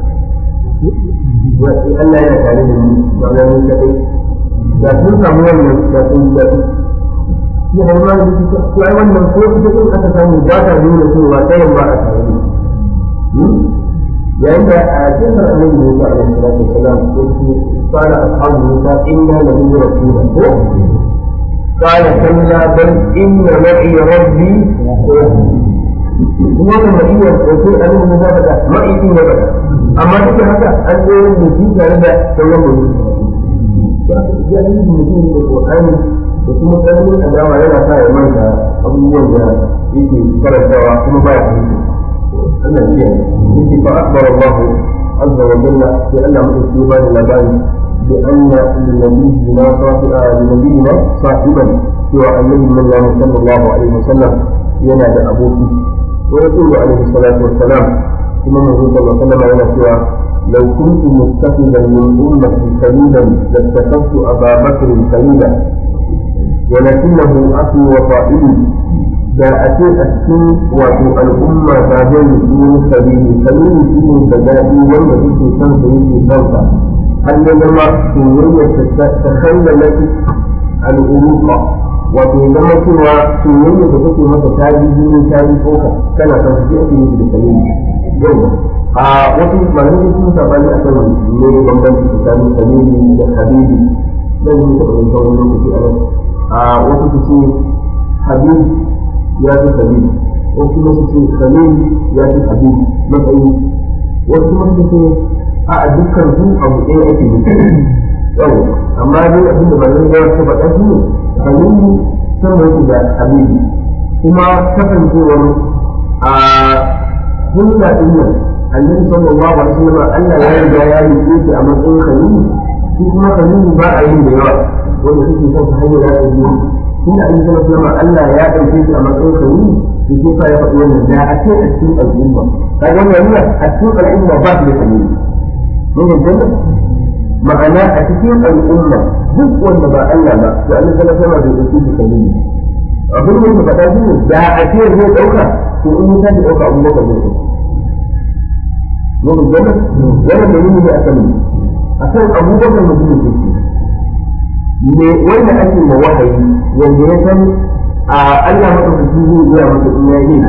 wa Allah ya tare da ni ba na ni kadai da sun samu wannan da sun da shi har ma da shi to ai wannan ko ita ko aka samu ba ta nuna cewa tayin ba a tare ne yayin da a cikin annabi Musa alaihi salatu wasalam yake fara ashabu Musa inna la nurquna ko قال كلا بل إن معي ربي wannan ma'iyar sai an yi da bada ma'idin ya bada amma duk haka an tsere da shi tare da sauran mutum ya yi mutum da Qur'ani da kuma tsananin adawa yana sa ya manta abubuwan da yake karantawa kuma baya fahimta Allah ya yi fa akbar Allah azza wa jalla sai Allah mutum ya bada labari bi anna lin-nabiyina sahiban cewa annabi sallallahu alaihi wasallam yana da aboki ورسول عليه الصلاة والسلام ثم النبي صلى الله عليه وسلم يقول لو كنت متخذا من أمتي خليلا لاتخذت أبا بكر خليلا ولكنه أخي وصائبي جاءتي أسكن وأتو الأمة بعدين من سبيل خليل فيه بدائي والذي في صنفه في صنفه هل لما سورية تخيلت الألوقة wato zama cewa soyayya da take masa taji jini taji tsoka kana kan shi ake yi da kalimi yau a wasu malamai sun sabani a kan ne bambanci tsakanin kalimi da habibi dan yi da wani sauran lokaci a nan a wasu su ce habibi ya fi kalimi wasu kuma su ce khalil ya fi habib matsayi, wasu kuma su ce a dukkan su abu ɗaya ake nufi. Yau amma dai abin da bazan ga ta faɗa shi ne khalil sama yake da habib, kuma kasancewar a hulɗa ɗin nan annabi sallallahu alaihi wasallam Allah ya riga ya rike shi a matsayin khalil, shi kuma khalil ba a yin da yawa wanda suke son su hanyar da biyu. Tunda annabi sallallahu alaihi wasallam Allah ya ɗauke shi a matsayin khalil, to shi fa ya faɗi wannan da a ce a cikin al'umma kaga wannan a cikin al'umma ba su da khalil. Mun ga ma'ana a cikin al'umma duk wanda ba Allah ba to annabi sallallahu alaihi wasallam bai ɗauke shi khalil. Abin da ya faɗa shi ne da a ce zai ɗauka to in ya tashi ɗauka abin da zai ɗauka. Mun ga wannan dalili ne akan abubakar mutumin kirki ne wanda ake ma wahayi wanda ya san a Allah madaukaki zai gaya masa in ya yi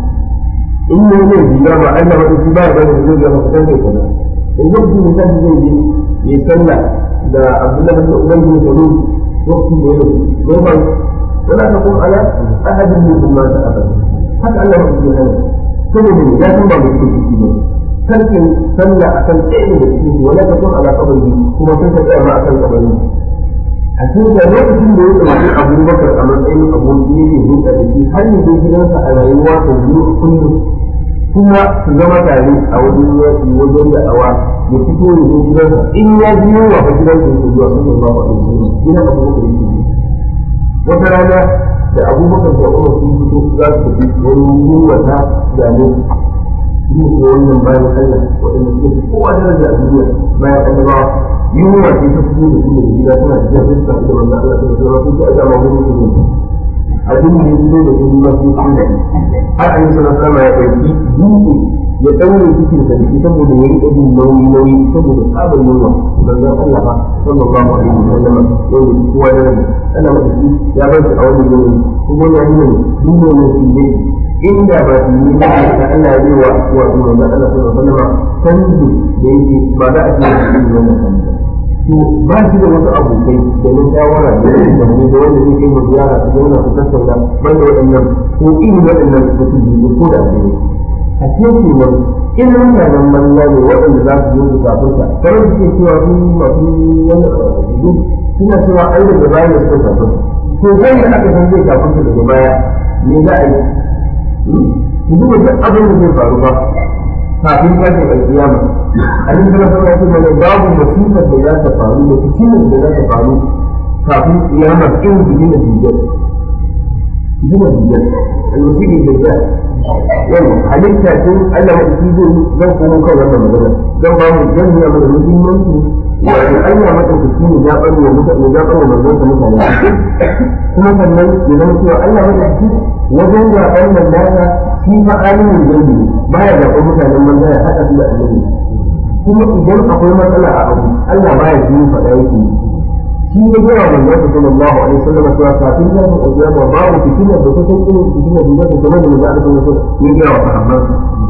in ne zai bi ba Allah madaukaki ba da zai gaya masa kan kai kana in lokacin da sai zai je ya sallah da Abdullah bin Ubay bin Salul lokacin da ya yi ba wala taqum ala ahadin min ma ta'abada haka Allah madaukaki ya hana saboda ya san ba mutum kirki ne sarkin sallah akan ɗaya da cikin su wala taqum ala qabri kuma sai ka tsaya ma akan qabri. A cikin da lokacin da ya ɗauki Abubakar a matsayin aboki yake hulɗa da shi har yanzu gidansa a rayuwa sau biyu a kullum kuma su zama tare a wajen yaki wajen da'awa ya fito ya zo gidansa in ya ji yawa fa gidansa yake zuwa sallallahu alaihi wasallam gidan Abubakar yake zuwa. Wata rana da Abubakar da Umar sun fito za su tafi wani yunwa ta dame su ne wannan bayan Allah waɗanda suke fi kowa daraja a duniya bayan annabawa yunwa ce ta fito da su daga gida suna cikin fiska da wanda Allah ta zama sun ci aika magun su ne abin da ya fito da su ma sun ci da har an yi sana sama ya ɗauki dutse ya ɗaure cikin sa da shi saboda ya riƙa jin nauyi saboda tsabar yunwa manzon Allah ba sallallahu alaihi wa sallam yau da kowa daraja Allah madaki ya bar su a wannan yanayi kuma ya nuna duniya ne shi ne inda ba su yi ba da Allah ya yi wa manzon Allah sallallahu alaihi wa sallam canji da yake ba za a ce da shi wannan canji to ba shi da wasu abokai da na shawara da da wanda zai kai mu ziyara su zauna su tattauna ban da waɗannan ko irin waɗannan mutum biyu ko da ne a cikin nan in mutanen banza ne waɗanda za su zo su kafirta kamar suke cewa su masu wani abu suna cewa ai daga baya da suka kafirta to wanda aka san zai kafirta daga baya me za a yi ku duba duk abin da zai faru ba kafin tashin alkiyama annabi sallallahu alaihi wasallam babu musibar da za ta faru da fitinar da za ta faru kafin kiyama in bidina dijjal al-masih ad-dajjal yau halitta ce Allah ya ci zan kuma kan wannan magana zan ba mu janniya mu da muhimmanci wato Allah madaukaki ne ya bar wa mutane ya bar wa manzon sa mutane kuma sannan ya zama cewa Allah madaukaki wajen zaɓen nan nasa shi fa alimin gaibi ne baya zaɓen mutanen manzo ya haɗa su da annabi kuma idan akwai matsala a abu Allah baya shi faɗa yake shi ya gaya manzo sallallahu alaihi wasallam cewa kafin ya mu ujaba babu fitina da ta kai irin fitina da ta kamar da manzo Allah sallallahu alaihi wasallam ya gaya wa sahabban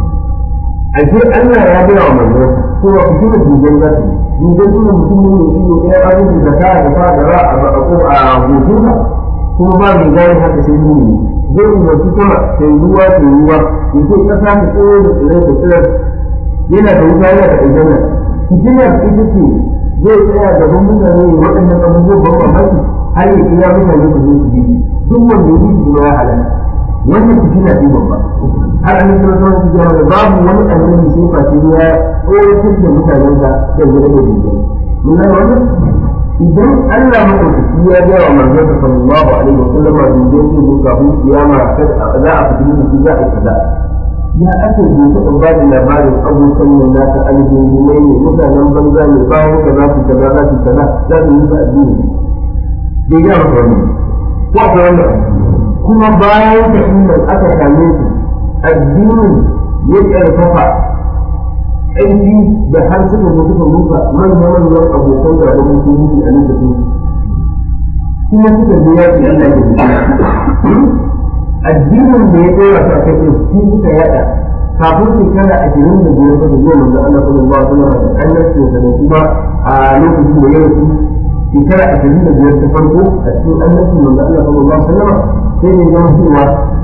ashe Allah ya gaya wa manzo cewa fitina duban za ta duban sunan mutum ne ido ɗaya abin da ta da fa da ra'a ba ko a hutunta kuma ba mai gane haka sai mu ne zai umarci sama ta yi ruwa ya ce ƙasa ta tsoro da tsirai da tsirai yana da wuta yana da aljanna fitinar ita ce zai tsaya gaban mutane waɗannan abubuwan ban mamaki har ya kira mutane su zo su bi duk wanda ya bi kuma ya halaka wannan fitina ce babba har an yi sanar da jama'a da babu wani annabi sai face ya tsoratar da mutanen da zai da duniya mun ga wannan idan Allah madaukaki ya ga wa manzon sallallahu alaihi wasallam da zai zo kafin kiyama za a fitina da shi za a kaza ya ake je ta ba da labarin abokan nan naka alheri ne mutanen banza ne bayan ka za su kaza za su kaza za su yi addini bai ga maka wani ko akwai wannan kuma bayan da inda aka same su addinin ya karfafa ƙarfi da har suka zo suka rusa manyan abokan da da musulunci a lokacin kuma suka je yaƙi Allah ya yi addinin da ya tsora su a kai shi suka yada kafin shekara 25 da zuwa manzo Allah sallallahu alaihi wasallam da annabci da kuma a lokacin da ya rasu shekara 25 ta farko a cikin annabci manzo Allah sallallahu alaihi wasallam sai ne ya cewa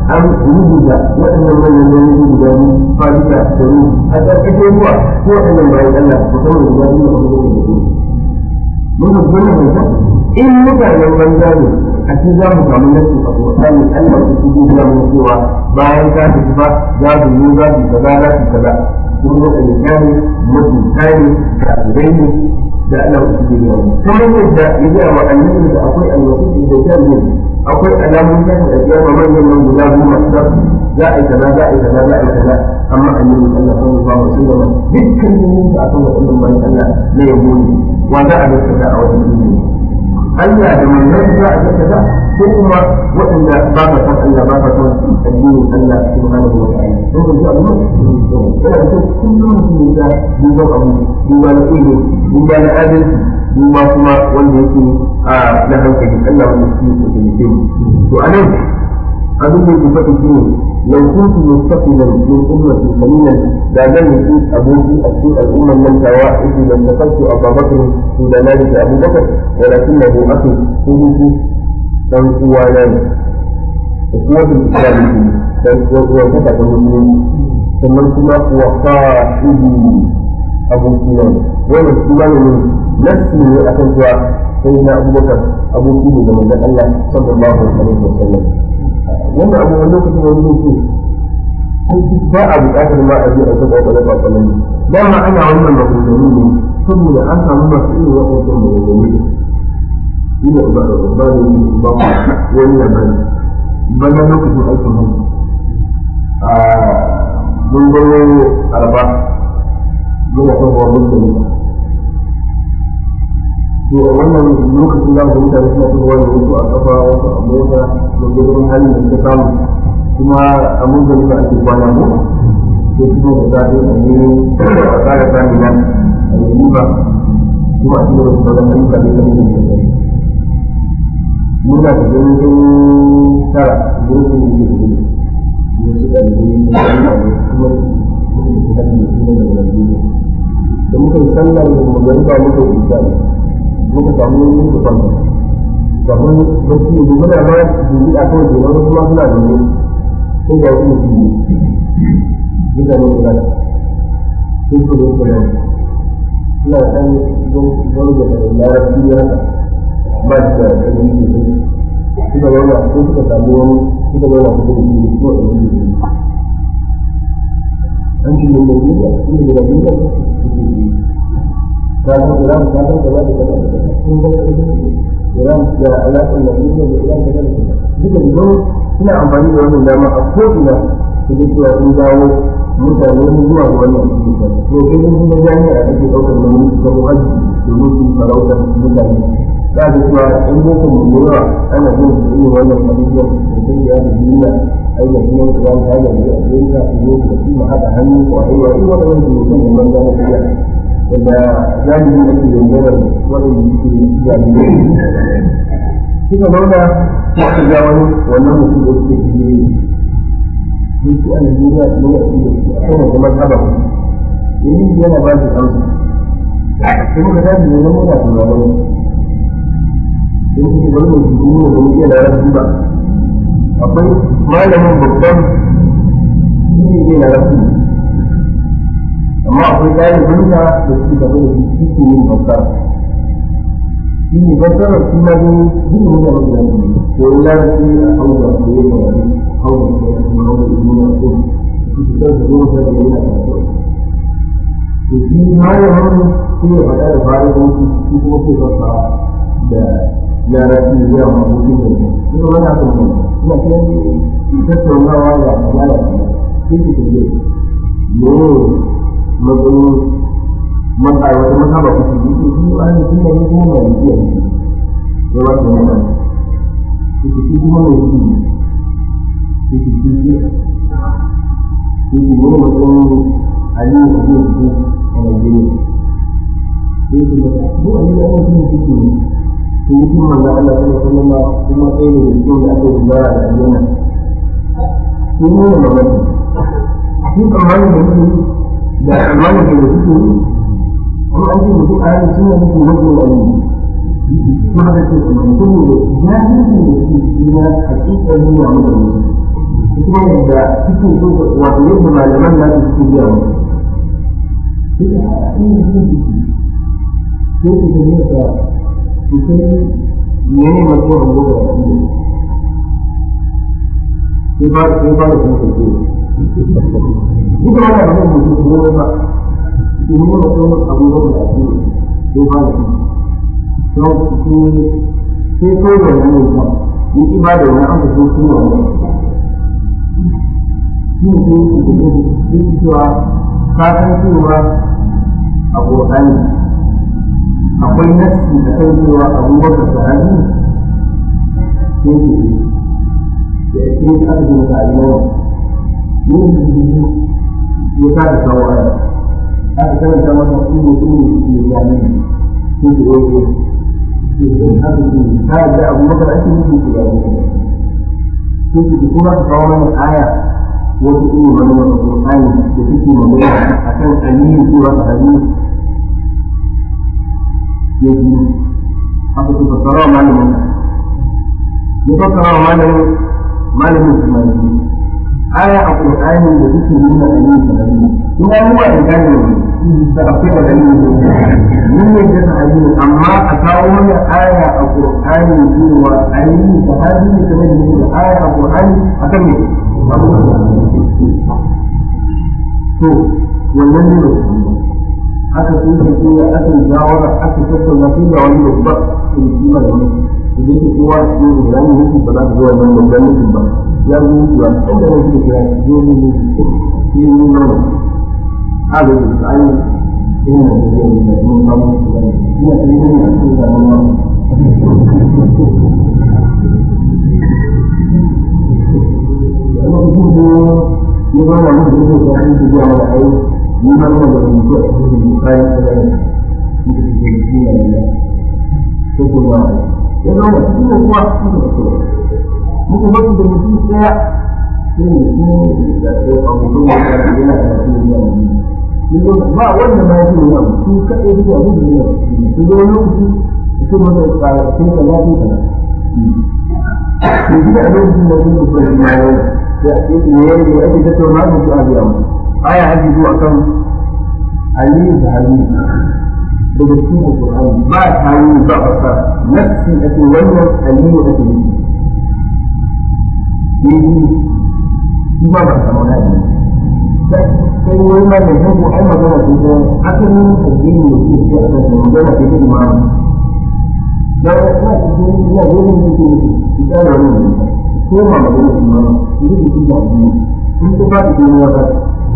an rubuta waɗannan manyan jami'ai guda biyu Farisa da Rum a ƙarƙashin ruwa ko waɗannan bayan Allah musamman guda biyu a kuma da su. Mun ga wannan hanta in mutanen banza ne a cikin za mu samu nasu a Qur'ani Allah ya ci gaba da cewa bayan ka tafi ba za su yi za su kaza za su kaza kuma da ne mutum tare da raini da Allah ya ci gaba kamar yadda ya ga wa annabi da akwai alwasi da jami'i akwai alamun tashin da kiyama manyan nan guda goma za a yi kaza za a yi kaza za a yi kaza amma annabi Allah sallallahu alaihi wasallam dukkan jinin sa akan wannan bayan Allah ne ya gode wa za a gaskata a wajen duniya Allah da manzon za a gaskata ko kuma waɗanda ba ka san Allah ba ka san addinin Allah subhanahu wa ta'ala to ga ji Allah yana da kullum mutum da duba abu duba na ilimi duba na adalci duba kuma wanda yake na hankali Allah wanda yake ko mutum to anan abin da yake faɗi shine لو كنت مستقلا من أمتي قليلا لأن يكون أبوي أسوء الأمة من توائف لاتخذت أبا بكر في دلالة أبو بكر ولكنه أخي سيدي تنقوانان أخوة الإسلام وكفة المسلمين ثم وصاحبي أبو سنان والسلام من نفسي أخذها سيدنا أبو بكر أبو سيدي من الله صلى الله عليه وسلم wannan abu wani lokacin wani zai ce ba a buƙatar ma a je a taɓa wani ɓaɓɓalani dama ana wannan maganganu ne saboda an samu masu irin waɗancan maganganu shi ne ba da yi ba wani labari bana lokacin aikin hajji a gungun arba muna kan hawa mutane to a wannan lokacin za mu mutane suna kan wani wasu a kafa wasu a mota da gudun halin da suka samu kuma a mun gani ba ake kwana mu ko kuma da zafi a ne a tsara sami nan a yi ba kuma a cikin wasu sauran ayyuka da kan yin da muna da ganin kan tara gurbin da ke gudu wasu ɗalibai da kuma da suna da Najeriya da muka yi sallar magariba muka yi isha'i muka samu yin da kwanta kamar bacci ne muna ba jini a kawai da wasu ma suna da ne ko ga wani mutum ne mutane da gada sun su da kuma suna ɗan gwaro da larabci ya ba shi da ƙarfi sosai suka zauna ko suka samu wani suka zauna kusa da shi ko a yi da an ci ne mai duniya inda da duniya suke yi كانوا إيران كانوا كذلك إيران علاقة النبية بإيران كذلك ذكر اليوم سنة عمالية يوم لما أفوتنا تجسوا إن داو متعلمين جوا جوانا وكذلك من الجامعة التي أوكل من كمؤدي يموت فروضا متعلمين بعد شوية إن ممكن يقولوا أنا جنس إيه وأنا خليجة وكذلك هذه الدنيا أي مكان كان هذا أمريكا في يوم كثير هذا هم وأيوة أيوة من من كان فيها wanda jami'in da ke dogara waɗanda suke jami'ai suka zauna suka ga wannan mutum da suke fiye ne su a Najeriya su ne a kan wata mazhaba yanzu yana ba su amsa sai muka tashi ne muna sauraron don suke bari mu jiki ne da mu iya larabci ba akwai malamin babban shi ne iya larabci amma akwai ɗalibinsa da suke tafi da shi ke yin fassara shi ne fassarar shi ma dai duk da mutane da su ko larabci a hausa ko yin wani hausa ko kuma hausa da duniya ko su fitar da zuwa sa da yana kasuwa to shi malamin sai ya faɗa da farisanci shi kuma sai fassara da larabci zuwa mabukin da ne suka wani akan nan suna kai tattaunawa da magana sai su tafiye ne matsayin matsayi wata masaba ku ce yake shi ba ne shi ne kuma mai yi ya ba ta yana shi shi kuma mai yi shi shi shi shi shi shi ne matsayin aliyu da zai fi a Najeriya shi shi da ko aliyu ana shi ne shi ne shi yi shi manzan Allah sallallahu alaihi wasallam kuma ɗaya ne da cikin da aka gudara da aljanna shi ne mamaki shi tsammanin da yake da amana ke da suke yi kuma an ce mutum a yanzu suna nufin wajen aliyu kuma da ke kuma mutum da jahilcin da suke ciki na hakikar nuna mutane su kuma yadda suke so wato yadda malaman na su suke biya mu sai da ina yin ciki sai da ne ka su kai mene masu yawan gobe a cikin sai ba da kuma kake duk wani abin da mutum kuma ba su ne masu yawan abubuwan da ake sai ba da sai kawai da wani ne in ibada wani an ka so kuma wani shi ne sun cewa ka san cewa a ƙoƙani akwai nassi a kan cewa abubakar sahabi sai ke da ya ce aka ji masa alimawa ne ya ka da kawo aya aka karanta masa ilmi ilmi ya sami sai ke oke aka ce ka da abubakar ake nufi su da abubakar sai ke kuma ka kawo mana aya wasu iya wani wata ƙur'ani da suke magana a kan aliyu cewa a aliyu ya ji haka su fassara wa malamin ya fassara wa malamin su mai ji aya a ƙur'ani da suke nuna aliyu da aliyu in ya ruwa da gane da akwai da aliyu mun ne da aliyu amma a kawo mana aya a ƙur'ani cewa aliyu da aliyu kamar da aya a ƙur'ani a kan ne to wannan ne aka tsinka cewa aka jawara aka tattauna sai da wani babba da shi mai wani da yake kowa su ne da ranar yake ba za su zuwa nan babban mutum ba ya zo su ba inda wani da kira shi zo ne ne shi ne nuna a da su ta yi ina da zai yi da mun samu su ba ina da yi ne a cikin zanen nan ni ba na mutu da ta yi da wani ai ni ba na da mutu a cikin kayan tsare ni da ke cikin nan ko kuma ya ga wani cikin kuwa cikin da muku ba su da mutu daya sai ne da abubuwan da yana da cikin nan ni ba wanda ma yake ne su kadai da abu ne su ga lokaci su masa sai ka lafi kana ni da lokacin da su ba ni ma da ne ake tattauna da su a biya mu aya ake zuwa kan aliyu da aliyu daga cikin alƙur'ani ba tayi ba fasa nassi ake wannan aliyu ake nufi ni ba ba samu na ne sai wani ma da kanku ai magana ce ta asalin addini da ke ce a kan magana ce ta imama da ya ce ya zo ne ke nufi ita da wani ne ko ma magana ce imama idan da kuma addini in ko ba da duniya ba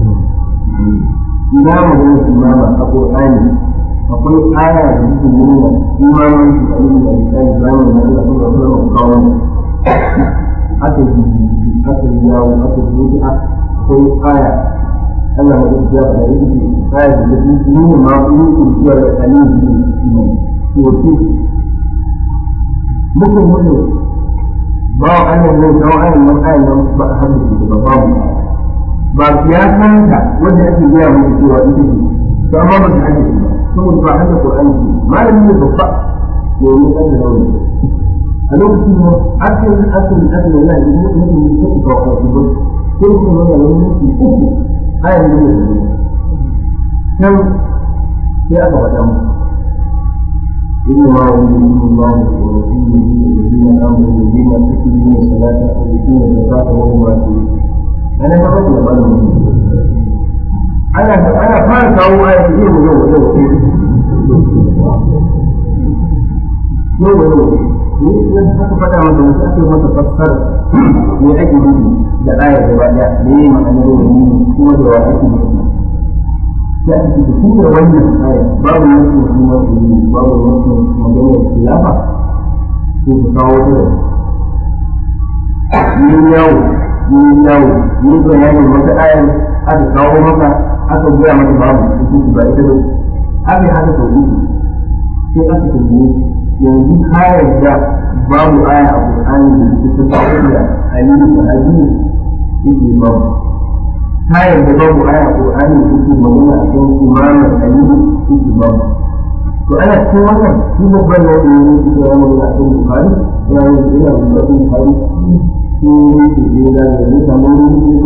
ina magana ce imama a Qur'ani akwai aya da take nuna imanin su da yin da misali bayan da Allah subhanahu wa ta'ala kawo aka yi yawo aka yi akwai aya Allah ya yi da aya da take nuna ma ku da alin ne to mutum ba Allah ne kawo ayan nan ba a hadisi da babu ba ya san ta wanda ake gaya muku cewa ita ce to amma ba su hadisi ba saboda ba haka Qur'ani ce malamin ne babba ne kan da rauni a lokacin da akin wallahi ne ne ko ko ko ko ko ko da wani uku ayan ne ne kan sai aka wada mu inna ma yu'minu Allahu wa rasuluhu alladhina amanu bima tuqimuna salata wa yutuna zakata wa hum raki'un ana ba ku da malamin ana fara kawo aya ta yau yau ne idan aka faɗa masa wasu ake masa fassara ne ake nufi da aya gaba ɗaya ne ma'anar wani kuma da wa ake nufi sai ake ce kuma wannan aya babu wasu kuma babu wasu maganar khilafa ko su kawo ta ni bayanin wata ayar aka kawo maka aka gaya mata babu hukunci ba ita ba aka yi haka sau uku sai aka tambaye yanzu ka yarda babu aya a Qur'ani da take tabbatar da aliyu da hadisi yake babu ka yarda babu aya a Qur'ani da take magana a kan imamin aliyu yake babu to ana cikin wannan shi babban na da yake da magana a kan Bukhari yana da Bukhari ke da ya samu wani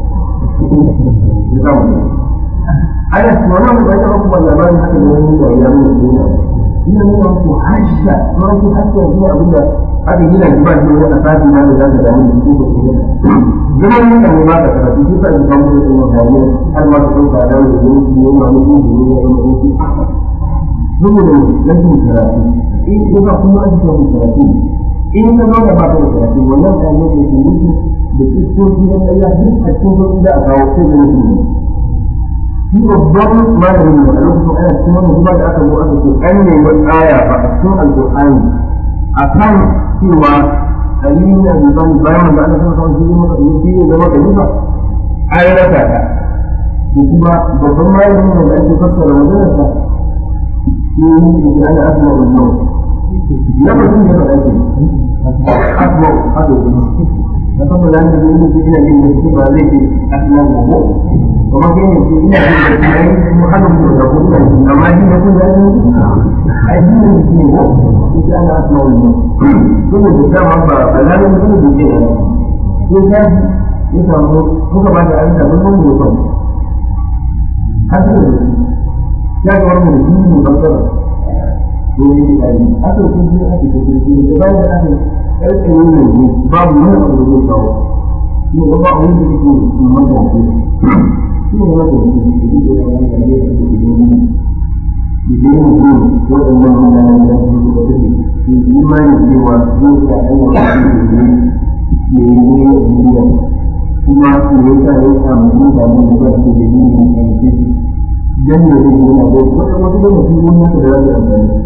kan ana wannan da ta kuma labarin haka da wani da ya mu duniya ina nuna muku hasha ma ku hasha ne abin da aka gina shi ba shi wani asasi na da za ka gani shi ko ko zaman mutane ba ka karatu shi sa da mu da wannan hanyar har ma ka dauka da wani ne ne ma mu ne ne ya mu shi saboda rashin karatu in kuma kuma an ta karatu in ka zo da ba ka karatu wannan hanyar da ke yi da kiskoki na tsaya duk a cikin gurin da aka kawo sai da mutum shi babban malamin da a lokacin ana cikin wani kuma da aka zo aka ce an nemi aya ba a cikin alƙur'ani a kan cewa aliyu na zuban bayan da ana sama shi ne zama khalifa an rasa ta da kuma babban malamin da ake fassara maganarsa shi ne da ana asma wannan lafazin da ya faɗa ke asma haka yake da kuma da ne ne ke ina jin da shi ba zai ce asma ko kuma ke ne ina jin da shi ai muhammadu da kuma amma shi ne kun da ne ai shi ne shi ko shi ana asma wannan kuma da dama ba balarin da ne ke ne ko da ya samu kuka ba da an da mun ne ko haka ne ya ga wannan da shi ne bakara ko ne da ni aka ko shi aka ce da bayan da aka karfe ne babu wani abu da zai kawo shi ne ba wani da ke mata ce shi ne wanda ke cikin da ya wani da ya ke cikin da ya ne waɗannan mutanen da su suka tafi shi imani cewa zai ta ayyuka da ke ne ne a duniya kuma su ya sa ya samu mutane da ba su da yin da ke ciki dan ne zai yana da wasu da mutum wani haka da za su amfani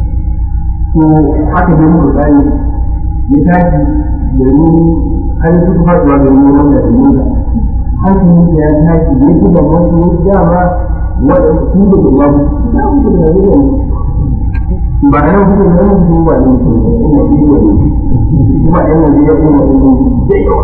to haka dai mu tsari ya tashi domin an yi kuma zuwa da yi wanda da yi da hankali ya tashi ya ci da wasu dama wadda su da gaba za mu da yi da ba a nan kuma da mun ba ne ko ina yi da kuma ɗan wanda ya kuma da yawa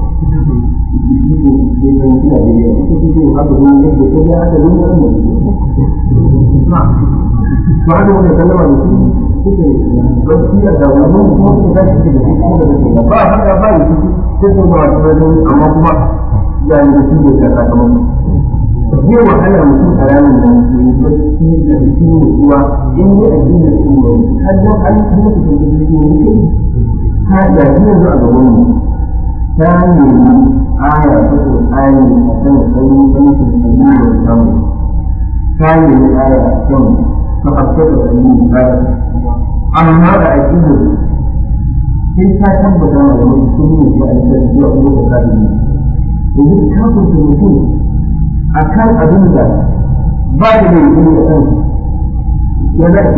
بعد ما نتكلم عن بس هي دعوة ممكن تجد في كل فهذا باي تقول ما تقول أما يعني نسيب كذا كمان هي وحنا مسؤول كلام الناس بس هي هو إني أجيب الأمور هذا هل هو هذا هي الأمور ثاني آية القرآن أن خير الحديث والصبر ثاني آية كم فقد كتب الحديث هذا أما هذا أجيب كيف تثبت أن المسلمين في التشجيع والتكاليف يجب كافر في النصوص أكان أدلة بعد ما يجب أن يدعك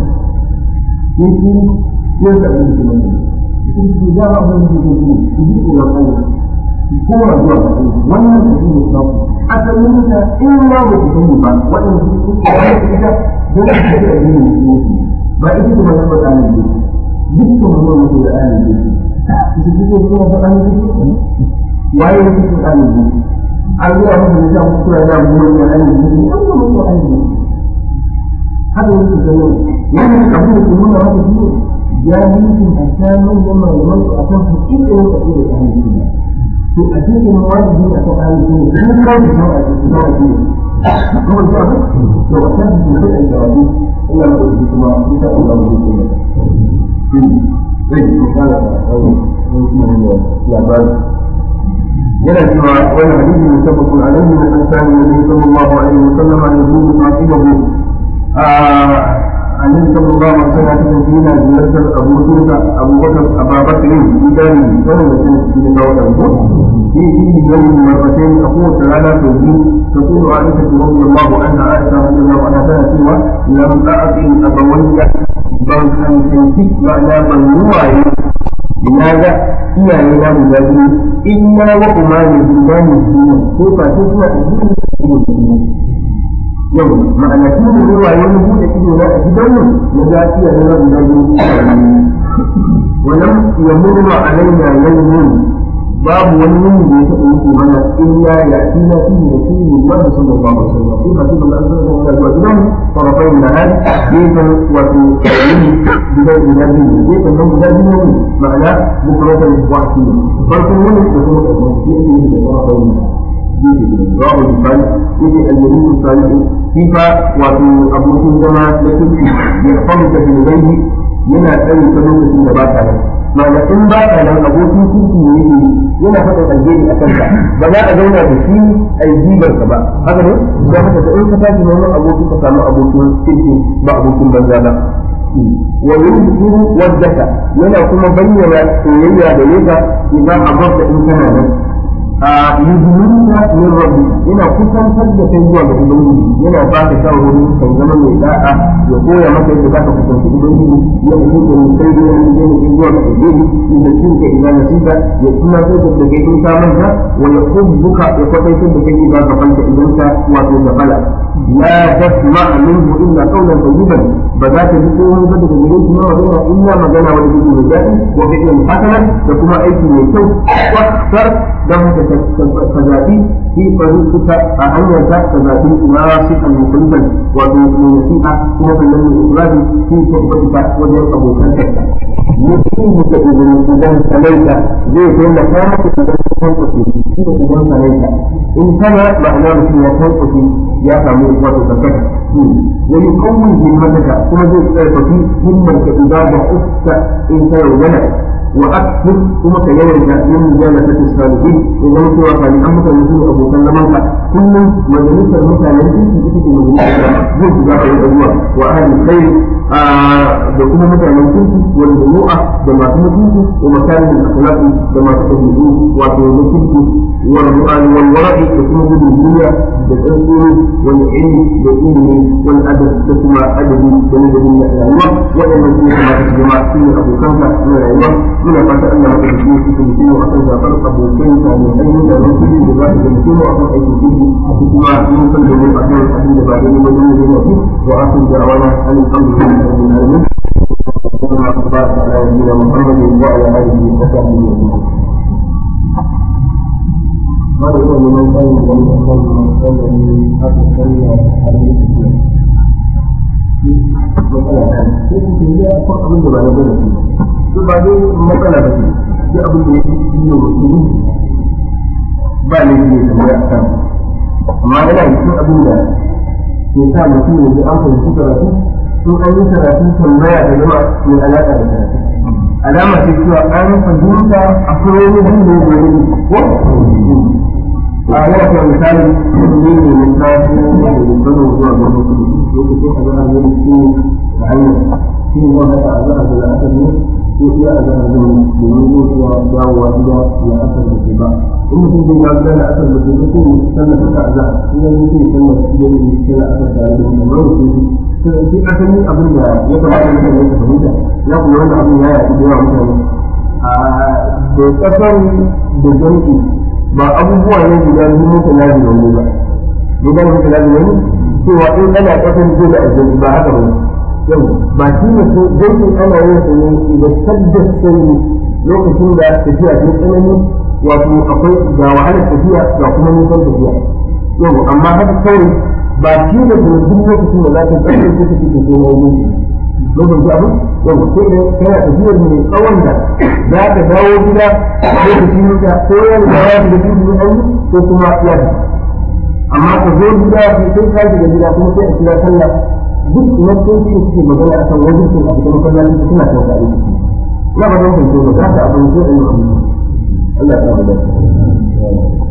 يجب يدعك يجب جارة من الجنود يجب إلى القلب كورة جوة wannan da shi ne asalin ta in ma ba ku sani ba wannan shi ne da don da shi da yin shi ba ita kuma ta fada ne duk kuma mun da ayi ne shi ne kuma da ayi ne waye ne shi da ayi ne Allah ya mun da ku da mu da ayi ne Allah mun da ayi ne haka ne da yana abin da kuma da shi ne jahilin asamin yamma yawan akan hakika ne da ayi ne to a cikin wajibi a kan ayyukan ne sun kawo da sau'a da sau'a ne kuma ta to a kan su sai ai jawabi ina da shi kuma insha Allah mu yi zai ko kala da wani ne labari yana cewa wani hadisi mutafaqun alaihi min ansari nabi sallallahu alaihi wasallam an yuzu sahibahu النبي صلى الله عليه وسلم فينا زيارة أبو بكر أبا بكر في داره كما كانت في دعوة فيه يوم مرتين أقول تعالى توجيه تقول عائشة رضي الله عنها عائشة رضي الله عنها سوى لم أعطي أبويك بل أن تنسي معنى من رواي لماذا إيانا مجازين إنا وهما يزيدان الدين كيف تسمع الدين yau ma'ana tun da ruwa ya buɗe ido na a gidanmu ya za iya nuna guda biyu wannan ya murna alaina yanzu babu wani wani da ya taɓa muku mana illa ya tina fi ya fi wanda sun da babu sun ba sai ba su da an san da zuwa gidan farafai na hali gefen wato yini gidan guda biyu gefen nan guda biyu ma'ana bukuru watan wasi farkon wani da kuma ƙarshen shi ake yi da tsarafin yake da rawa bukari yake aljamin salihu shi fa wato abokin zama na kirki ya famu da bilgaihi yana tsare ta lokacin da ba ta nan ma'ana in ba ta nan abokin kirki ne yake yana faɗin alheri a kanka ba za a zauna da shi a yi jibarsa ba haka ne da haka da in ka tashi neman abokin ka samu abokin kirki ba abokin banza ba wa yuzhiru waddaka yana kuma bayyana soyayya da yaka idan abarta in kana nan yuzhiruka min rabbi yana kusantar da kai zuwa ga ubangiji yana ba ka shawarwari kan zama mai da'a ya koya maka yadda za ka kusanci ubangiji ya ka kuka mai sai da yanzu yana zuwa ga ubangiji inda cinka idan nasika ya kuma sai da kai in ka manta wa ya kubbuka ya kwataitar da kai idan ka fanta idan ka wato gafala la tasma minhu illa qawlan tayyiban ba za ta ji komai ba daga gare shi na magana illa magana wanda take mai daɗi wa fi'lun hasanan da kuma aiki mai kyau wasar dan haka ka zaɓi fi fariƙuka a hanyarka ka zaɓi nasihan mukulman wato mai nasiha kuma sannan mai ibrahim fi sohbatika wajen abokanka mutum da idan salaita zai taimaka maka idan ka tankwace shi da idan salaita in kana ma'ana mutum ya tankwace ya samu wato karkata wani kawai himmataka kuma zai ƙarfafi himmarka idan ba uska in ka yaudana وأكثر ثم كيوم من مجالسة الصالحين إذا كنت وقال أمك يكون أبو سلمانك كل مجلسة المتعلمة في كتب المجلسة جزء ذاك الأدواء وأهل الخير بكل متعلمة والبنوءة بما تمكنك ومكان الأخلاق بما تتبعوه وتوجدك والورع بكل مدن الدنيا بالأسئلة والعلم بالعلم والأدب تسمى أدبي بنجد الأعلام وإن الدنيا ما تسمى فيه أبو كنك من الأعلام من فات أن هذا الشيء يمكن أن يفرق بين أي من المسلمين بذلك يمكن أن يكون ما يمكن أن يكون الحديث بعدين وجميع وآخر دعوانا أن الحمد لله رب العالمين وصلى على نبينا محمد وعلى آله وصحبه أجمعين. هذا هو من كان يقول هذا الشيء عليه مثلا فقط من بعد ذلك duk ba dai matsala ba ce duk abin da ya fi ciwo musulmi ba ne ke tambaya a kan amma yana cikin abin da ke sa mutum ya ji an fahimci karatu sun an yi karatu tambaya da zama mai alaƙa da karatu alama ce cewa an fahimta a kuroni da ne da ne ko a yana kan misali ne ne mun tafi da dukkanin zuwa ga mutum lokacin a zama da cikin da hanyar shi ne wanda a zama da la'asar ne ko iya a zahar zai domin zai iya dawowa gida ya asar da ke ba in mutum zai ya da asar da ke ba sai sannan ta ka azahar in yanzu sai sannan su je ne sai ya asar tare da mutum wani ke sai asali abin da ya kamata mutane su fahimta ya kuma wanda abin ya yaƙi da yawa mutane da ƙasar da jam'i ba abubuwa ne guda biyu mutu na da wani ba guda mutu na da wani cewa in ana ƙasar dole a jam'i ba haka ba yau ba shi ne ko dai ana yin sa ne idan tabbas sai lokacin da tafiya ta tsanani wato akwai ga wahalar tafiya ga kuma nisan tafiya yau amma haka kawai ba shi ne ko duk lokacin da za ka tsaya sai ka fito so mai mutu lokacin abu yau sai da kana tafiyar mai tsawon da za ka dawo gida lokacin da ko yan da ya da cikin an ko kuma ya amma ka zo gida sai ka shiga gida kuma sai a kira sallah duk nasoci da suke magana akan wajibcin abu da masallaci suna kan ka aiki ina ba don fahimta ba za ka abin so in yi Allah ya samu da